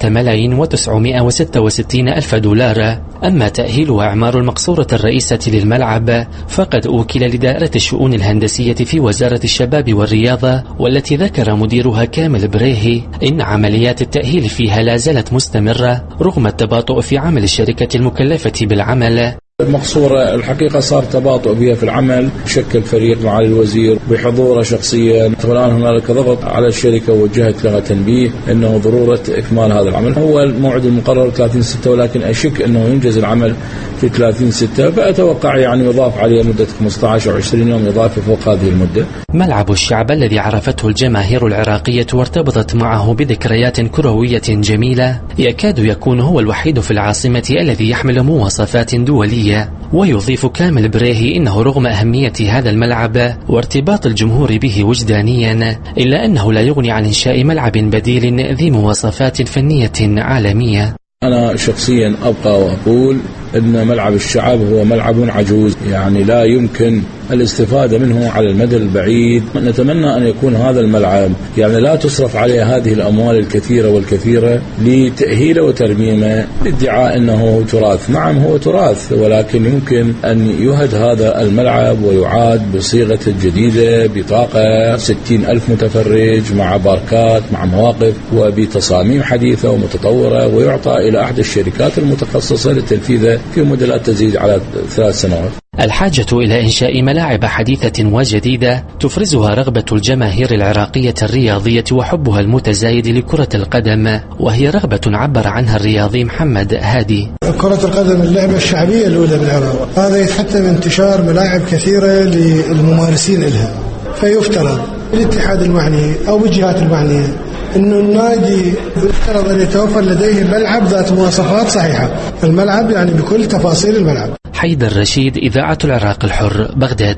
3,966,000 دولار. أما تأهيل وإعمار المقصورة الرئيسة للملعب فقد أوكل لدائرة الشؤون الهندسية في وزارة الشباب والرياضة، والتي ذكر مديرها كامل بريهي إن عمليات التأهيل فيها لا زالت مستمرة رغم التباطؤ في عمل الشركة المكلفة بالعمل. المقصورة الحقيقة صار تباطؤ بها في العمل، شكل فريق مع الوزير بحضوره شخصيا. الآن هنالك ضغط على الشركة ووجهت لها تنبيه أنه ضرورة إكمال هذا العمل. هو الموعد المقرر 30/6، ولكن أشك أنه ينجز العمل في 30/6، فأتوقع يعني يضاف عليه مدة 15 أو 20 يوم إضافة فوق هذه المدة. ملعب الشعب الذي عرفته الجماهير العراقية وارتبطت معه بذكريات كروية جميلة يكاد يكون هو الوحيد في العاصمة الذي يحمل مواصفات دولية. ويضيف كامل بريهي إنه رغم أهمية هذا الملعب وارتباط الجمهور به وجدانيا، إلا أنه لا يغني عن إنشاء ملعب بديل ذي مواصفات فنية عالمية. أنا شخصيا أبقى وأقول أن ملعب الشعب هو ملعب عجوز، يعني لا يمكن الاستفادة منه على المدى البعيد. نتمنى أن يكون هذا الملعب يعني لا تصرف عليه هذه الأموال الكثيرة والكثيرة لتأهيله وترميمه بادعاء أنه تراث. نعم هو تراث، ولكن يمكن أن يهد هذا الملعب ويعاد بصيغة جديدة بطاقة 60,000 متفرج مع باركات مع مواقف وبتصاميم حديثة ومتطورة، ويعطى إلى أحد الشركات المتخصصة لتنفيذه في مدة لا تزيد على 3 سنوات. الحاجة إلى إنشاء ملاعب حديثة وجديدة تفرزها رغبة الجماهير العراقية الرياضية وحبها المتزايد لكرة القدم، وهي رغبة عبر عنها الرياضي محمد هادي. كرة القدم اللعبة الشعبية الأولى بالعراق، هذا يتحتم انتشار ملاعب كثيرة للممارسين لها، فيفترض الاتحاد المعني أو بالجهات المعنية إنه النادي يفترض أن يتوفر لديه ملعب ذات مواصفات صحيحة، الملعب يعني بكل تفاصيل الملعب. حيدر رشيد، إذاعة العراق الحر، بغداد.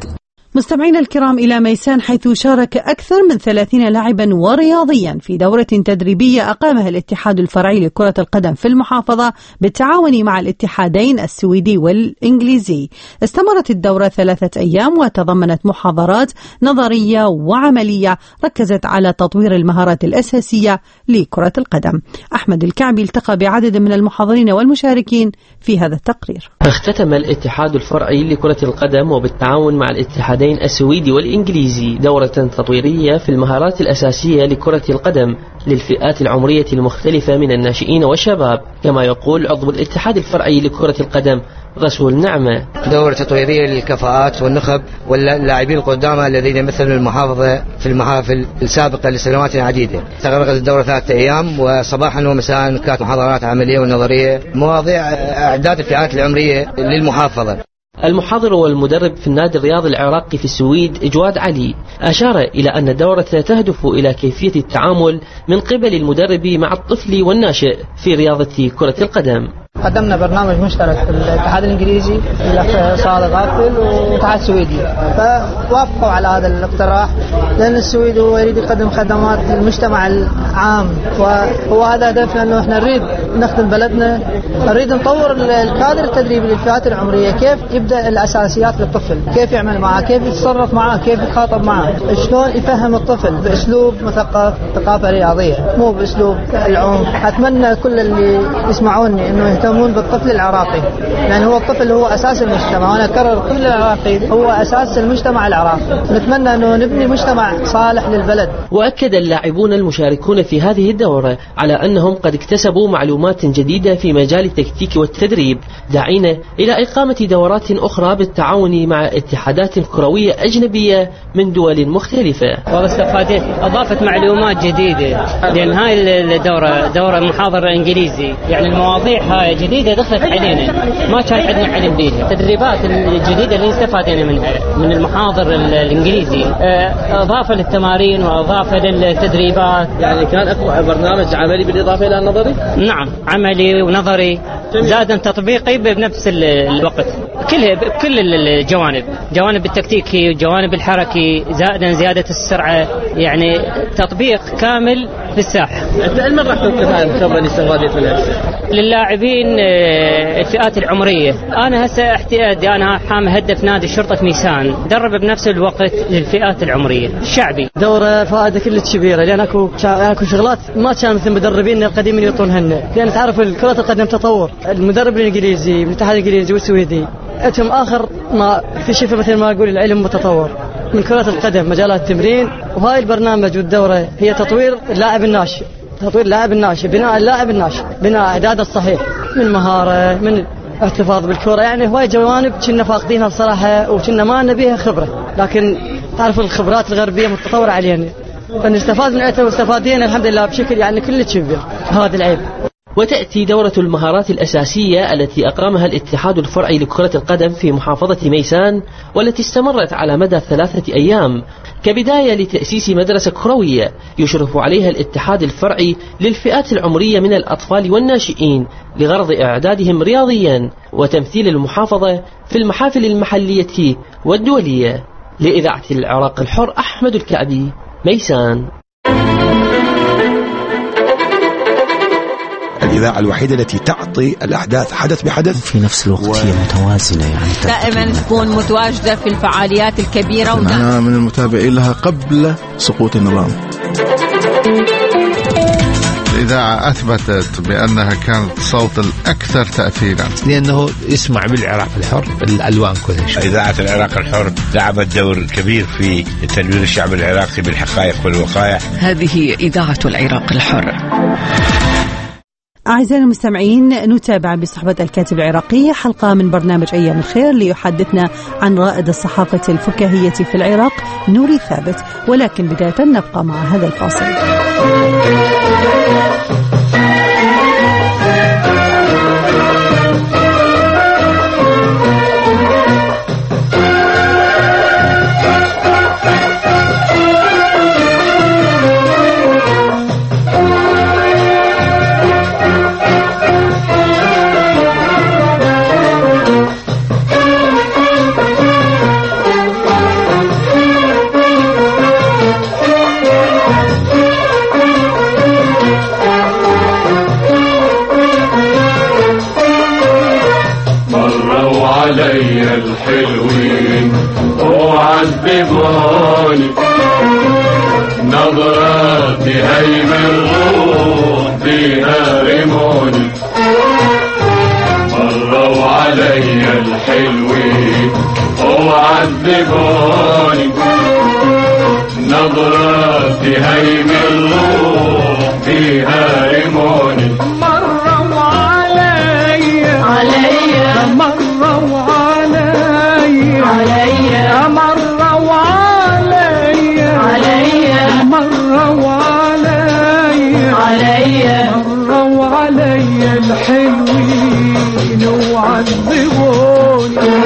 مستمعينا الكرام إلى ميسان، حيث شارك أكثر من 30 لاعبا ورياضيا في دورة تدريبية أقامها الاتحاد الفرعي لكرة القدم في المحافظة بالتعاون مع الاتحادين السويدي والإنجليزي. استمرت الدورة 3 أيام وتضمنت محاضرات نظرية وعملية ركزت على تطوير المهارات الأساسية لكرة القدم. أحمد الكعبي التقى بعدد من المحاضرين والمشاركين في هذا التقرير. اختتم الاتحاد الفرعي لكرة القدم وبالتعاون مع الاتحادين السويدي والإنجليزي دورة تطويرية في المهارات الأساسية لكرة القدم للفئات العمرية المختلفة من الناشئين والشباب، كما يقول عضو الاتحاد الفرعي لكرة القدم رسول نعمة. دورة تطويرية للكفاءات والنخب واللاعبين القدامى الذين مثلوا المحافظة في المحافل السابقة لسنوات عديدة. استغرقت الدورة 3 أيام، وصباحا ومساء كانت محاضرات عملية ونظرية، مواضيع إعداد الفئات العمرية للمحافظة. المحاضر والمدرب في النادي الرياضي العراقي في السويد جواد علي أشار إلى أن الدورة تهدف إلى كيفية التعامل من قبل المدرب مع الطفل والناشئ في رياضة كرة القدم. قدمنا برنامج مشترك في الاتحاد الانجليزي الاخ صالح غافل والاتحاد السويدي، فوافقوا على هذا الاقتراح لان السويد هو يريد يقدم خدمات للمجتمع العام، وهو هذا هدفنا انه احنا نريد نخدم بلدنا، نريد نطور الكادر التدريبي للفئات العمريه، كيف يبدا الاساسيات للطفل، كيف يعمل معه، كيف يتصرف معه، كيف يتخاطب معه، شلون يفهم الطفل باسلوب مثقف، ثقافه رياضيه مو باسلوب العنف. اتمنى كل اللي يسمعوني انه يهتمون بالطفل العراقي، لأن هو الطفل هو أساس المجتمع، وأنا أكرر الطفل العراقي هو أساس المجتمع العراقي. نتمنى أنه نبني مجتمع صالح للبلد. وأكد اللاعبون المشاركون في هذه الدورة على أنهم قد اكتسبوا معلومات جديدة في مجال التكتيك والتدريب، داعين إلى إقامة دورات أخرى بالتعاون مع اتحادات كروية أجنبية من دول مختلفة. والله استفادت، أضافت معلومات جديدة، لأن هاي الدورة دورة محاضرة إنجليزي، يعني المواضيع هاي جديدة دخلت علينا ما كان عندنا علم بيها. التدريبات الجديدة اللي استفادنا منها من المحاضر الإنجليزي أضافة للتمارين وأضافة للتدريبات. يعني كان أكو برنامج عملي بالإضافة إلى النظري؟ نعم، عملي ونظري زادا تطبيقي بنفس الوقت، كل الجوانب، جوانب التكتيكي وجوانب الحركي، زيادة السرعة، يعني تطبيق كامل في الساحة. أنت من راح تنقل الخبرة اللي استفادت منها؟ للاعبين الفئات العمرية. أنا هسه احتياجي، أنا حامل هدف نادي الشرطة ميسان، درب بنفس الوقت للفئات العمرية الشعبي. دورة فائدة كلش كبيرة، لأن أكو شغلات ما كان مثل مدربين القديمين يعطونهن، لأن تعرف كرة القدم تطور. المدرب الإنجليزي من الاتحاد الإنجليزي والسويدي أتهم آخر ما اكتشف مثل ما أقول العلم متطور من كرة القدم، مجالات التمرين. وهاي البرنامج والدورة هي تطوير اللاعب الناشئ، تطوير اللاعب الناشئ، بناء اللاعب الناشئ، بناء إعداده الصحيح من مهارة، من احتفاظ بالكرة. يعني هواي جوانب كنا فاقدينها بصراحة، وكنا ما نبيها خبرة، لكن تعرف الخبرات الغربية متطورة علينا، فنستفاد من عتها واستفادينا الحمد لله بشكل يعني كل كبير. هذا العيب. وتأتي دورة المهارات الأساسية التي أقامها الاتحاد الفرعي لكرة القدم في محافظة ميسان، والتي استمرت على مدى 3 أيام كبداية لتأسيس مدرسة كروية يشرف عليها الاتحاد الفرعي للفئات العمرية من الأطفال والناشئين لغرض إعدادهم رياضيا وتمثيل المحافظة في المحافل المحلية والدولية. لإذاعة العراق الحر، أحمد الكعبي، ميسان. الإذاعة الوحيدة التي تعطي الأحداث حدث بحدث في نفس الوقت هي متوازنة، يعني دائما تكون متواجدة في الفعاليات الكبيرة. أنا من المتابعين لها قبل سقوط النظام. الإذاعة أثبتت بأنها كانت صوت الأكثر تأثيرا، لأنه يسمع بالعراق الحر الألوان كلها. إذاعة العراق الحر لعبت دور كبير في تنوير الشعب العراقي بالحقائق والوقائع. هذه إذاعة العراق الحر. أعزائنا المستمعين، نتابع بصحبة الكاتب العراقي حلقة من برنامج أيام الخير ليحدثنا عن رائد الصحافة الفكاهية في العراق نوري ثابت، ولكن بداية نبقى مع هذا الفاصل. علي الحلوين وعذبوني نظرات هيم الروح فيها رموني مروا علي الحلوين وعذبوني نظرات هيم الروح فيها رموني مروا علي مروا علي مروا علي مروا علي الحلوين وعذبوني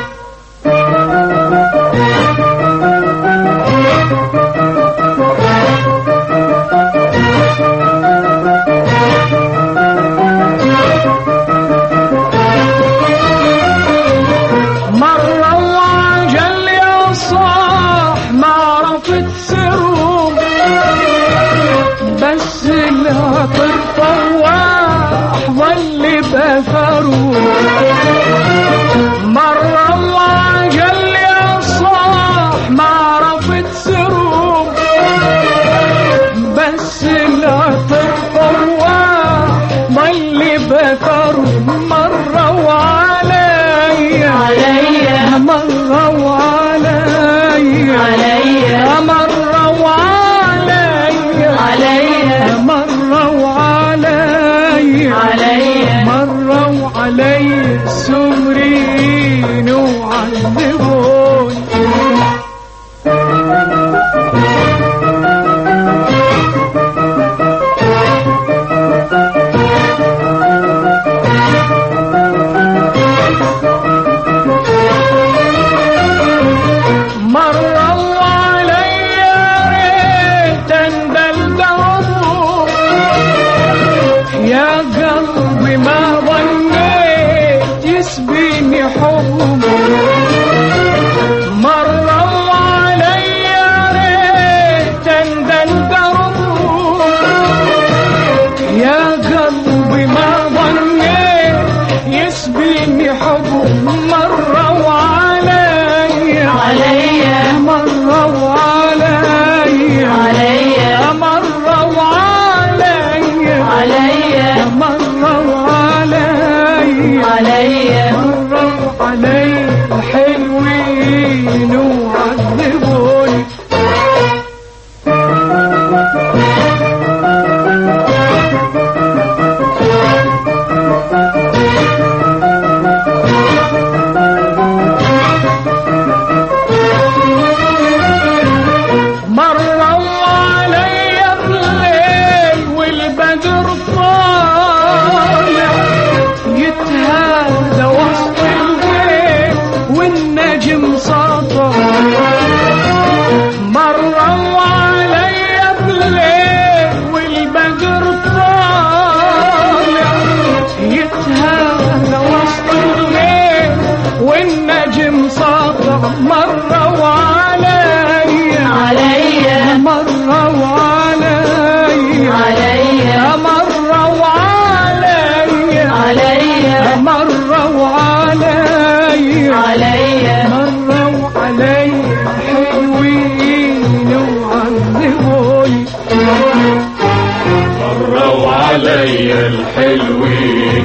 الحلوين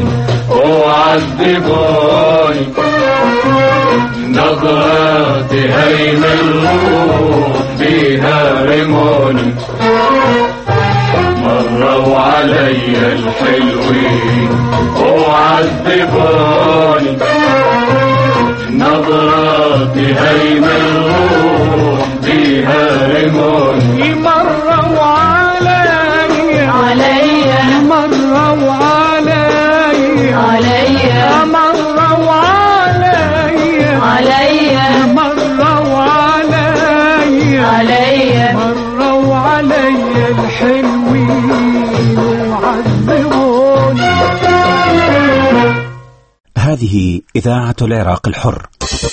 وعذبوني نظرات هيم الروح فيها رموني مروا علي الحلوين وعذبوني نظرات هيم الروح فيها رموني مروا علي مروا علي مروا علي مروا علي الحلوين وعذبوني. هذه إذاعة العراق الحر.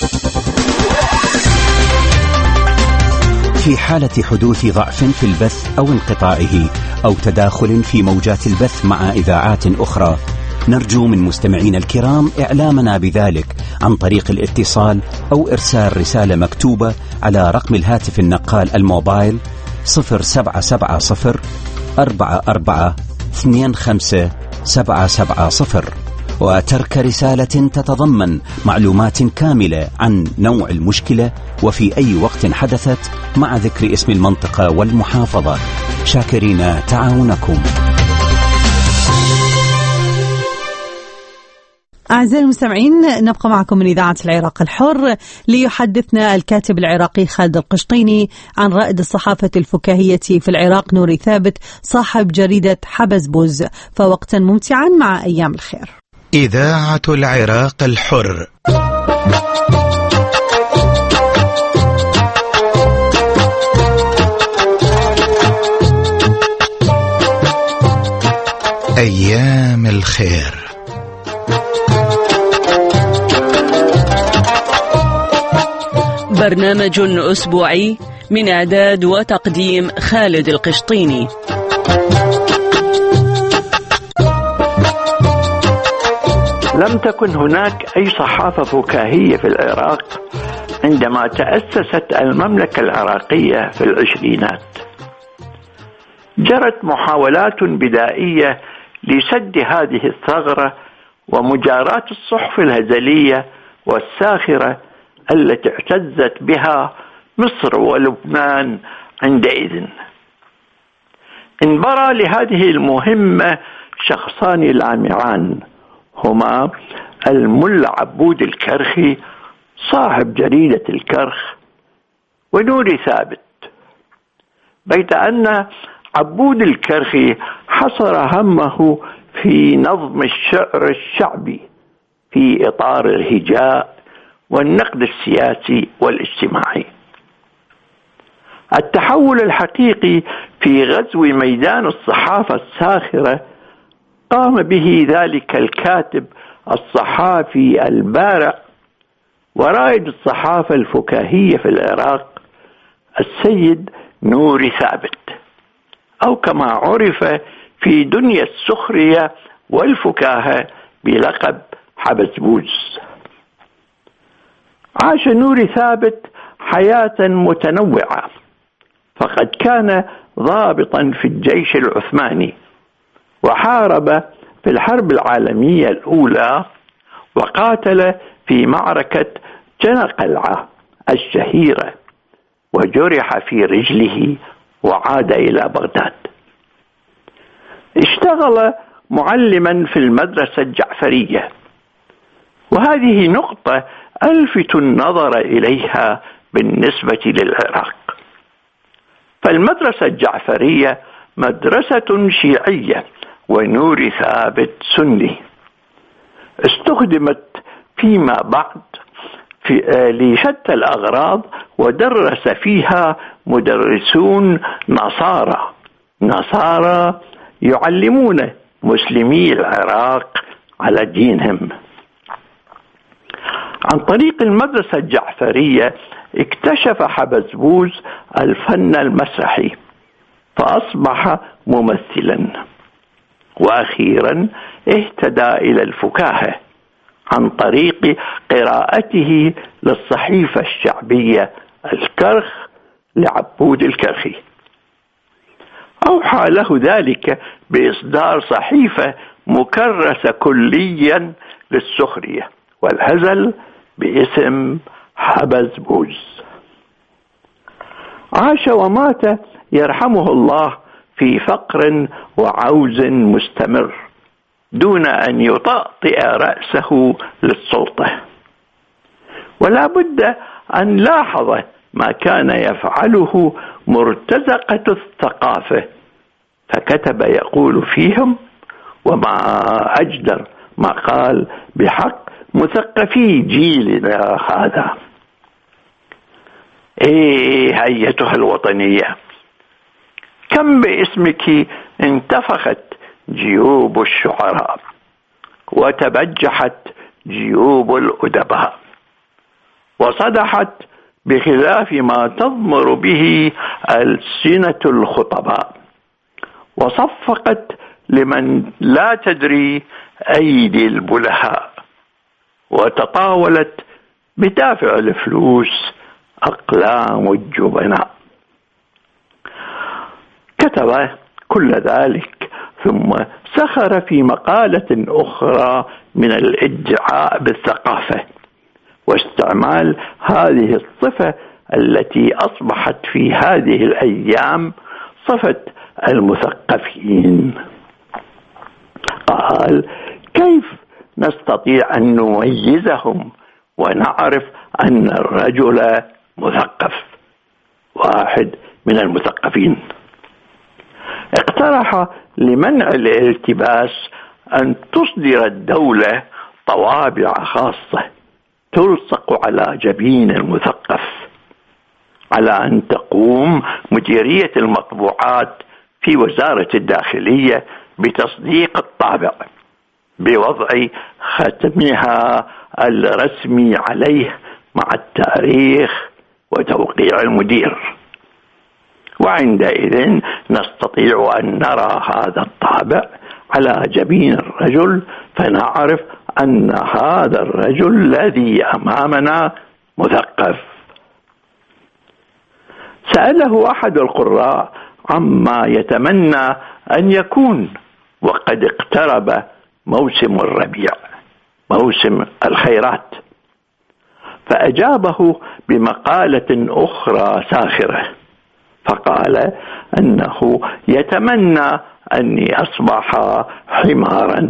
في حالة حدوث ضعف في البث أو انقطاعه أو تداخل في موجات البث مع إذاعات أخرى، نرجو من مستمعين الكرام إعلامنا بذلك عن طريق الاتصال أو إرسال رسالة مكتوبة على رقم الهاتف النقال الموبايل 0770 44 25 770 وترك رسالة تتضمن معلومات كاملة عن نوع المشكلة وفي أي وقت حدثت مع ذكر اسم المنطقة والمحافظة. شاكرين تعاونكم. أعزائي المستمعين، نبقى معكم من إذاعة العراق الحر ليحدثنا الكاتب العراقي خالد القشطيني عن رائد الصحافة الفكاهية في العراق نوري ثابت صاحب جريدة حبزبوز. فوقتا ممتعا مع أيام الخير. إذاعة العراق الحر. أيام الخير. برنامج أسبوعي من إعداد وتقديم خالد القشطيني. لم تكن هناك أي صحافة فكاهية في العراق عندما تأسست المملكة العراقية في العشرينات. جرت محاولات بدائية لسد هذه الثغرة ومجاراة الصحف الهزلية والساخرة التي اعتزت بها مصر ولبنان عندئذ. انبرى لهذه المهمة شخصان لامعان، هما الملا عبود الكرخي صاحب جريدة الكرخ ونوري ثابت. بيت أن عبود الكرخي حصر همه في نظم الشعر الشعبي في إطار الهجاء والنقد السياسي والاجتماعي. التحول الحقيقي في غزو ميدان الصحافة الساخرة قام به ذلك الكاتب الصحافي البارع ورائد الصحافة الفكاهية في العراق السيد نوري ثابت، أو كما عرف في دنيا السخرية والفكاهة بلقب حبزبوز. عاش نوري ثابت حياة متنوعة، فقد كان ضابطا في الجيش العثماني وحارب في الحرب العالمية الأولى وقاتل في معركة جنقلعة الشهيرة وجرح في رجله وعاد إلى بغداد. اشتغل معلما في المدرسة الجعفرية، وهذه نقطة ألفت النظر إليها بالنسبة للعراق. فالمدرسة الجعفرية مدرسة شيعية ونوري ثابت سني، استخدمت فيما بعد لشتى الأغراض، ودرس فيها مدرسون نصارى يعلمون مسلمي العراق على دينهم. عن طريق المدرسة الجعفرية اكتشف حبزبوز الفن المسرحي فأصبح ممثلا، وأخيرا اهتدى إلى الفكاهة عن طريق قراءته للصحيفة الشعبية الكرخ لعبود الكرخي. أوحى له ذلك بإصدار صحيفة مكرسة كليا للسخرية والهزل باسم حبزبوز. عاش ومات يرحمه الله في فقر وعوز مستمر دون أن يطأطئ رأسه للسلطة. ولا بد أن لاحظ ما كان يفعله مرتزقة الثقافة، فكتب يقول فيهم: وما أجدر ما قال بحق مثقفي جيلنا هذا. إيه أيتها الوطنية، كم باسمك انتفخت جيوب الشعراء وتبجحت جيوب الأدباء وصدحت بخلاف ما تضمر به ألسنة الخطباء، وصفقت لمن لا تدري أيدي البلهاء، وتطاولت بدافع الفلوس أقلام الجبناء. كتب كل ذلك ثم سخر في مقالة أخرى من الادعاء بالثقافة واستعمال هذه الصفة التي أصبحت في هذه الأيام صفة المثقفين. قال: كيف نستطيع أن نميزهم ونعرف أن الرجل مثقف؟ واحد من المثقفين اقترح لمنع الالتباس أن تصدر الدولة طوابع خاصة تلصق على جبين المثقف، على أن تقوم مديرية المطبوعات في وزارة الداخلية بتصديق الطابع بوضع ختمها الرسمي عليه مع التاريخ وتوقيع المدير، وعندئذ نستطيع أن نرى هذا الطابع على جبين الرجل فنعرف أن هذا الرجل الذي أمامنا مثقف. سأله أحد القراء عما يتمنى أن يكون، وقد اقترب موسم الربيع، موسم الخيرات، فأجابه بمقالة أخرى ساخرة، فقال أنه يتمنى أني أصبح حمارا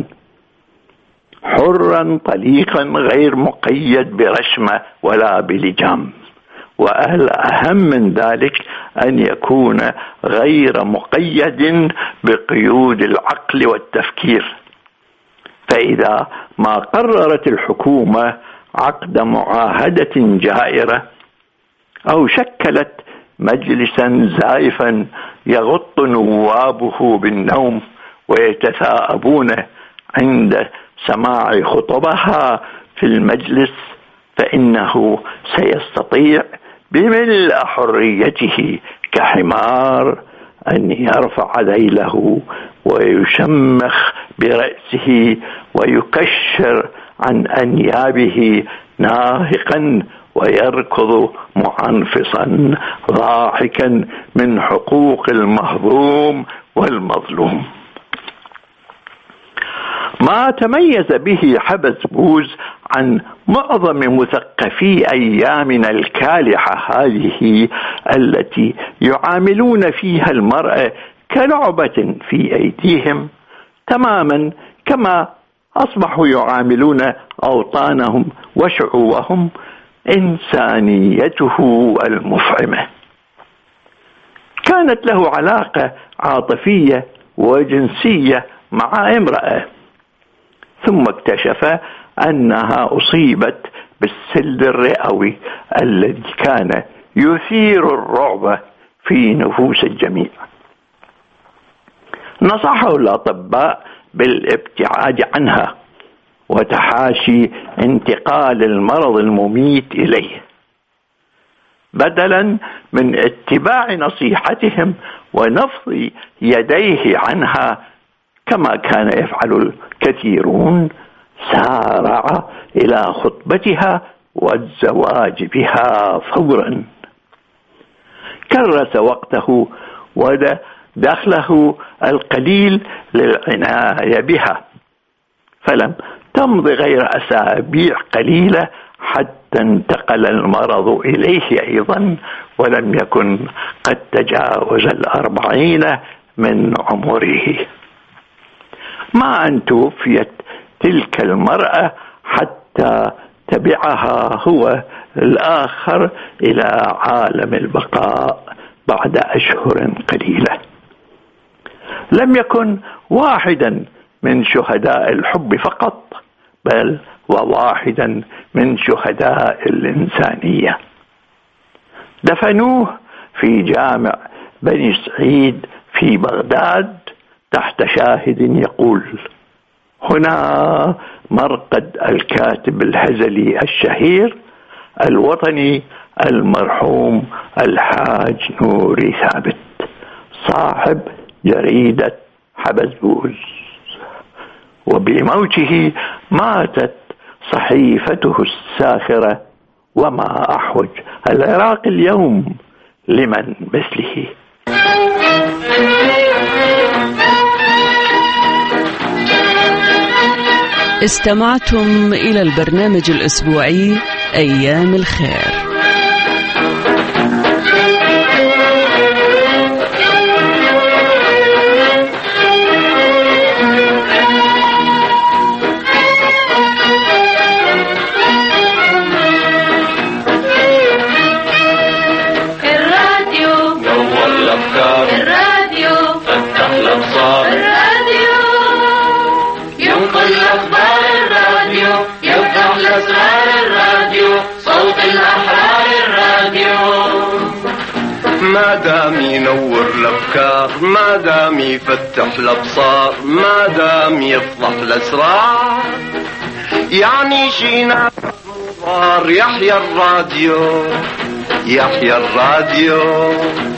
حرا طليقا غير مقيد برشمة ولا بلجام، والأهم من ذلك أن يكون غير مقيد بقيود العقل والتفكير. فإذا ما قررت الحكومة عقد معاهدة جائرة أو شكلت مجلسا زائفا يغط نوابه بالنوم ويتثاءبون عند سماع خطبها في المجلس، فإنه سيستطيع بملء حريته كحمار أن يرفع ذيله ويشمخ برأسه ويكشر عن أنيابه ناهقا ويركض معنفصا ضاحكا من حقوق المهضوم والمظلوم. ما تميز به حبسبوز عن معظم مثقفي أيامنا الكالحة هذه التي يعاملون فيها المرأة كلعبة في أيديهم تماما كما أصبحوا يعاملون أوطانهم وشعوبهم، إنسانيته المفعمة. كانت له علاقة عاطفية وجنسية مع امرأة، ثم اكتشف أنها أصيبت بالسل الرئوي الذي كان يثير الرعب في نفوس الجميع. نصحه الأطباء بالابتعاد عنها وتحاشي انتقال المرض المميت إليه، بدلا من اتباع نصيحتهم ونفض يديه عنها كما كان يفعل الكثيرون. سارع إلى خطبتها والزواج بها فورا، كرس وقته ودخله القليل للعناية بها، فلم تمض غير أسابيع قليلة حتى انتقل المرض إليه أيضا، ولم يكن قد تجاوز 40 من عمره. ما أن توفيت تلك المرأة حتى تبعها هو الآخر إلى عالم البقاء بعد أشهر قليلة. لم يكن واحدا من شهداء الحب فقط، بل وواحدا من شهداء الإنسانية. دفنوه في جامع بني سعيد في بغداد تحت شاهد يقول: هنا مرقد الكاتب الهزلي الشهير الوطني المرحوم الحاج نوري ثابت، صاحب جريدة حبسبوز. وبموته ماتت صحيفته الساخرة. وما أحوج العراق اليوم لمن مثله. استمعتم إلى البرنامج الأسبوعي أيام الخير. ما دام ينور الأفكار، ما دام يفتح الأبصار، ما دام يفضح الأسرار، يعني شينا نار. يحيى الراديو، يحيى الراديو.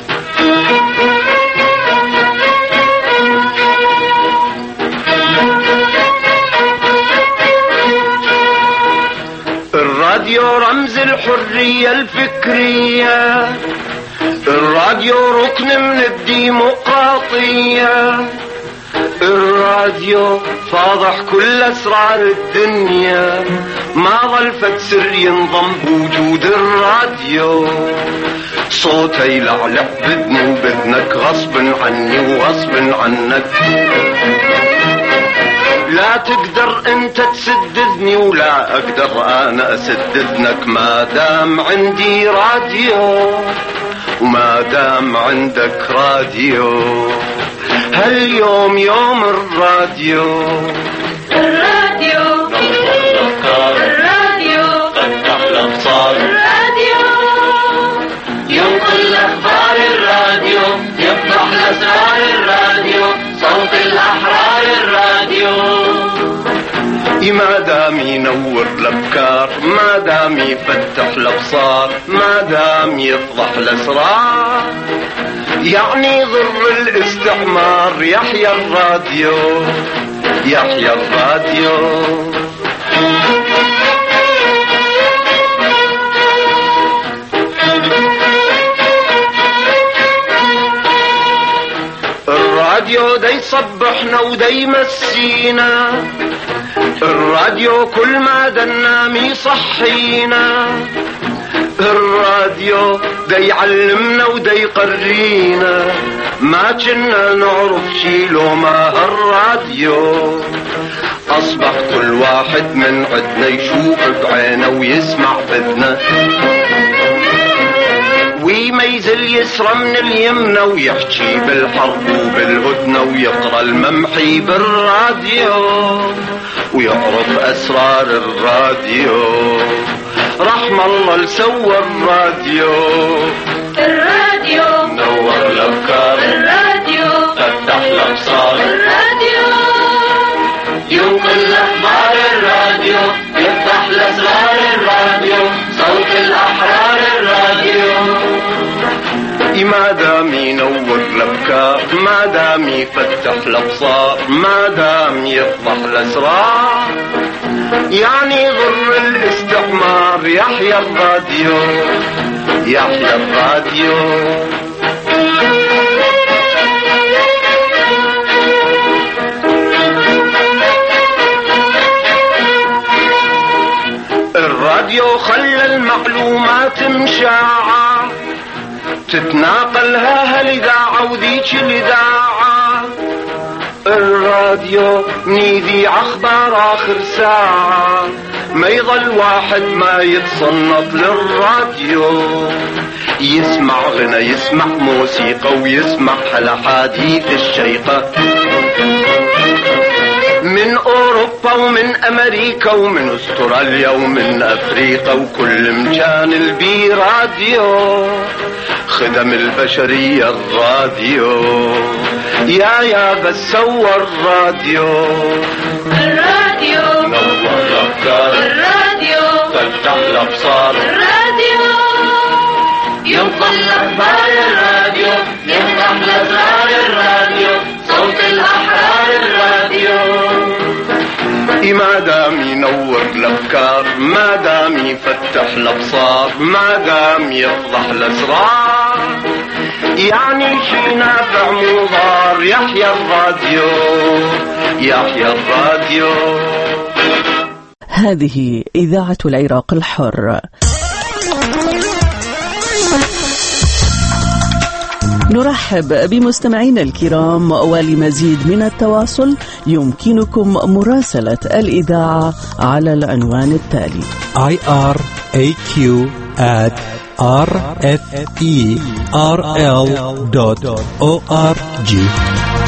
الراديو رمز الحرية الفكرية، الراديو ركن من الديمقراطية، الراديو فاضح كل أسرار الدنيا، ما ظل فد سر ينضم بوجود الراديو. صوته يلعلع بدني وبدنك، غصب عني وغصب عنك. لا تقدر انت تسددني ولا اقدر انا اسددنك، ما دام عندي راديو وما دام عندك راديو. هاليوم يوم الراديو، الراديو الراديو فتح الأبصار، الراديو ينقل الأخبار، الراديو يفضح الأسرار، الراديو صوت الأحرار، الراديو ما دام ينور الأفكار، ما دام يفتح الأبصار، ما دام يفضح الأسرار، يعني ضر الاستعمار. يحيى الراديو، يحيى الراديو. الراديو دا يصبحنا ودا يمسينا، الراديو كل ما دنام يصحينا، الراديو دا يعلمنا ودا يقرينا، ما كنا نعرف شي لو ما الراديو. أصبح كل واحد من عدنا يشوف بعينه ويسمع بذنه، ويميز اليسرى من اليمنى، ويحكي بالحرب وبالهدنة، ويقرأ الممحي بالراديو، ويعرف أسرار الراديو. رحم الله لسوى الراديو، الراديو نور الأفكار، الراديو فتح الأبصار، الراديو ينقل الأخبار، الراديو يفتح الأسرار، الراديو صوت الأحرار، الراديو ما دام ينور الأفكار، ما دام يفتح الأبصار، ما دام يفضح الأسرار، يعني ضر الاستعمار. يحيى الراديو، يحيى الراديو. الراديو خلى المعلومات مشاعة، تتناقلها هالإذاعة وذيك الإذاعة. الراديو نيذي أخبار آخر ساعة، ما يظل واحد ما يتصنف للراديو. يسمع غنى، يسمع موسيقى، ويسمع هالأحاديث الشيقة من أوروبا ومن أمريكا ومن أستراليا ومن أفريقا، وكل مكان البي راديو. خدم البشرية الراديو، يا بس سوى الراديو. الراديو نور الأفكار، الراديو فتح الأبصار، الراديو ينقل الأخبار، الراديو يفتح الأسرار، الراديو صوت الأحرار، الراديو ينور الأفكار، ما دام يفتح الأبصار، ما دام يفضح الأسرار، يعني شي نافع مو ضار. يحيى الراديو، يحيى الراديو. هذه إذاعة العراق الحر. نرحب بمستمعينا الكرام، ولمزيد من التواصل يمكنكم مراسلة الإذاعة على العنوان التالي: iraq@rferl.org.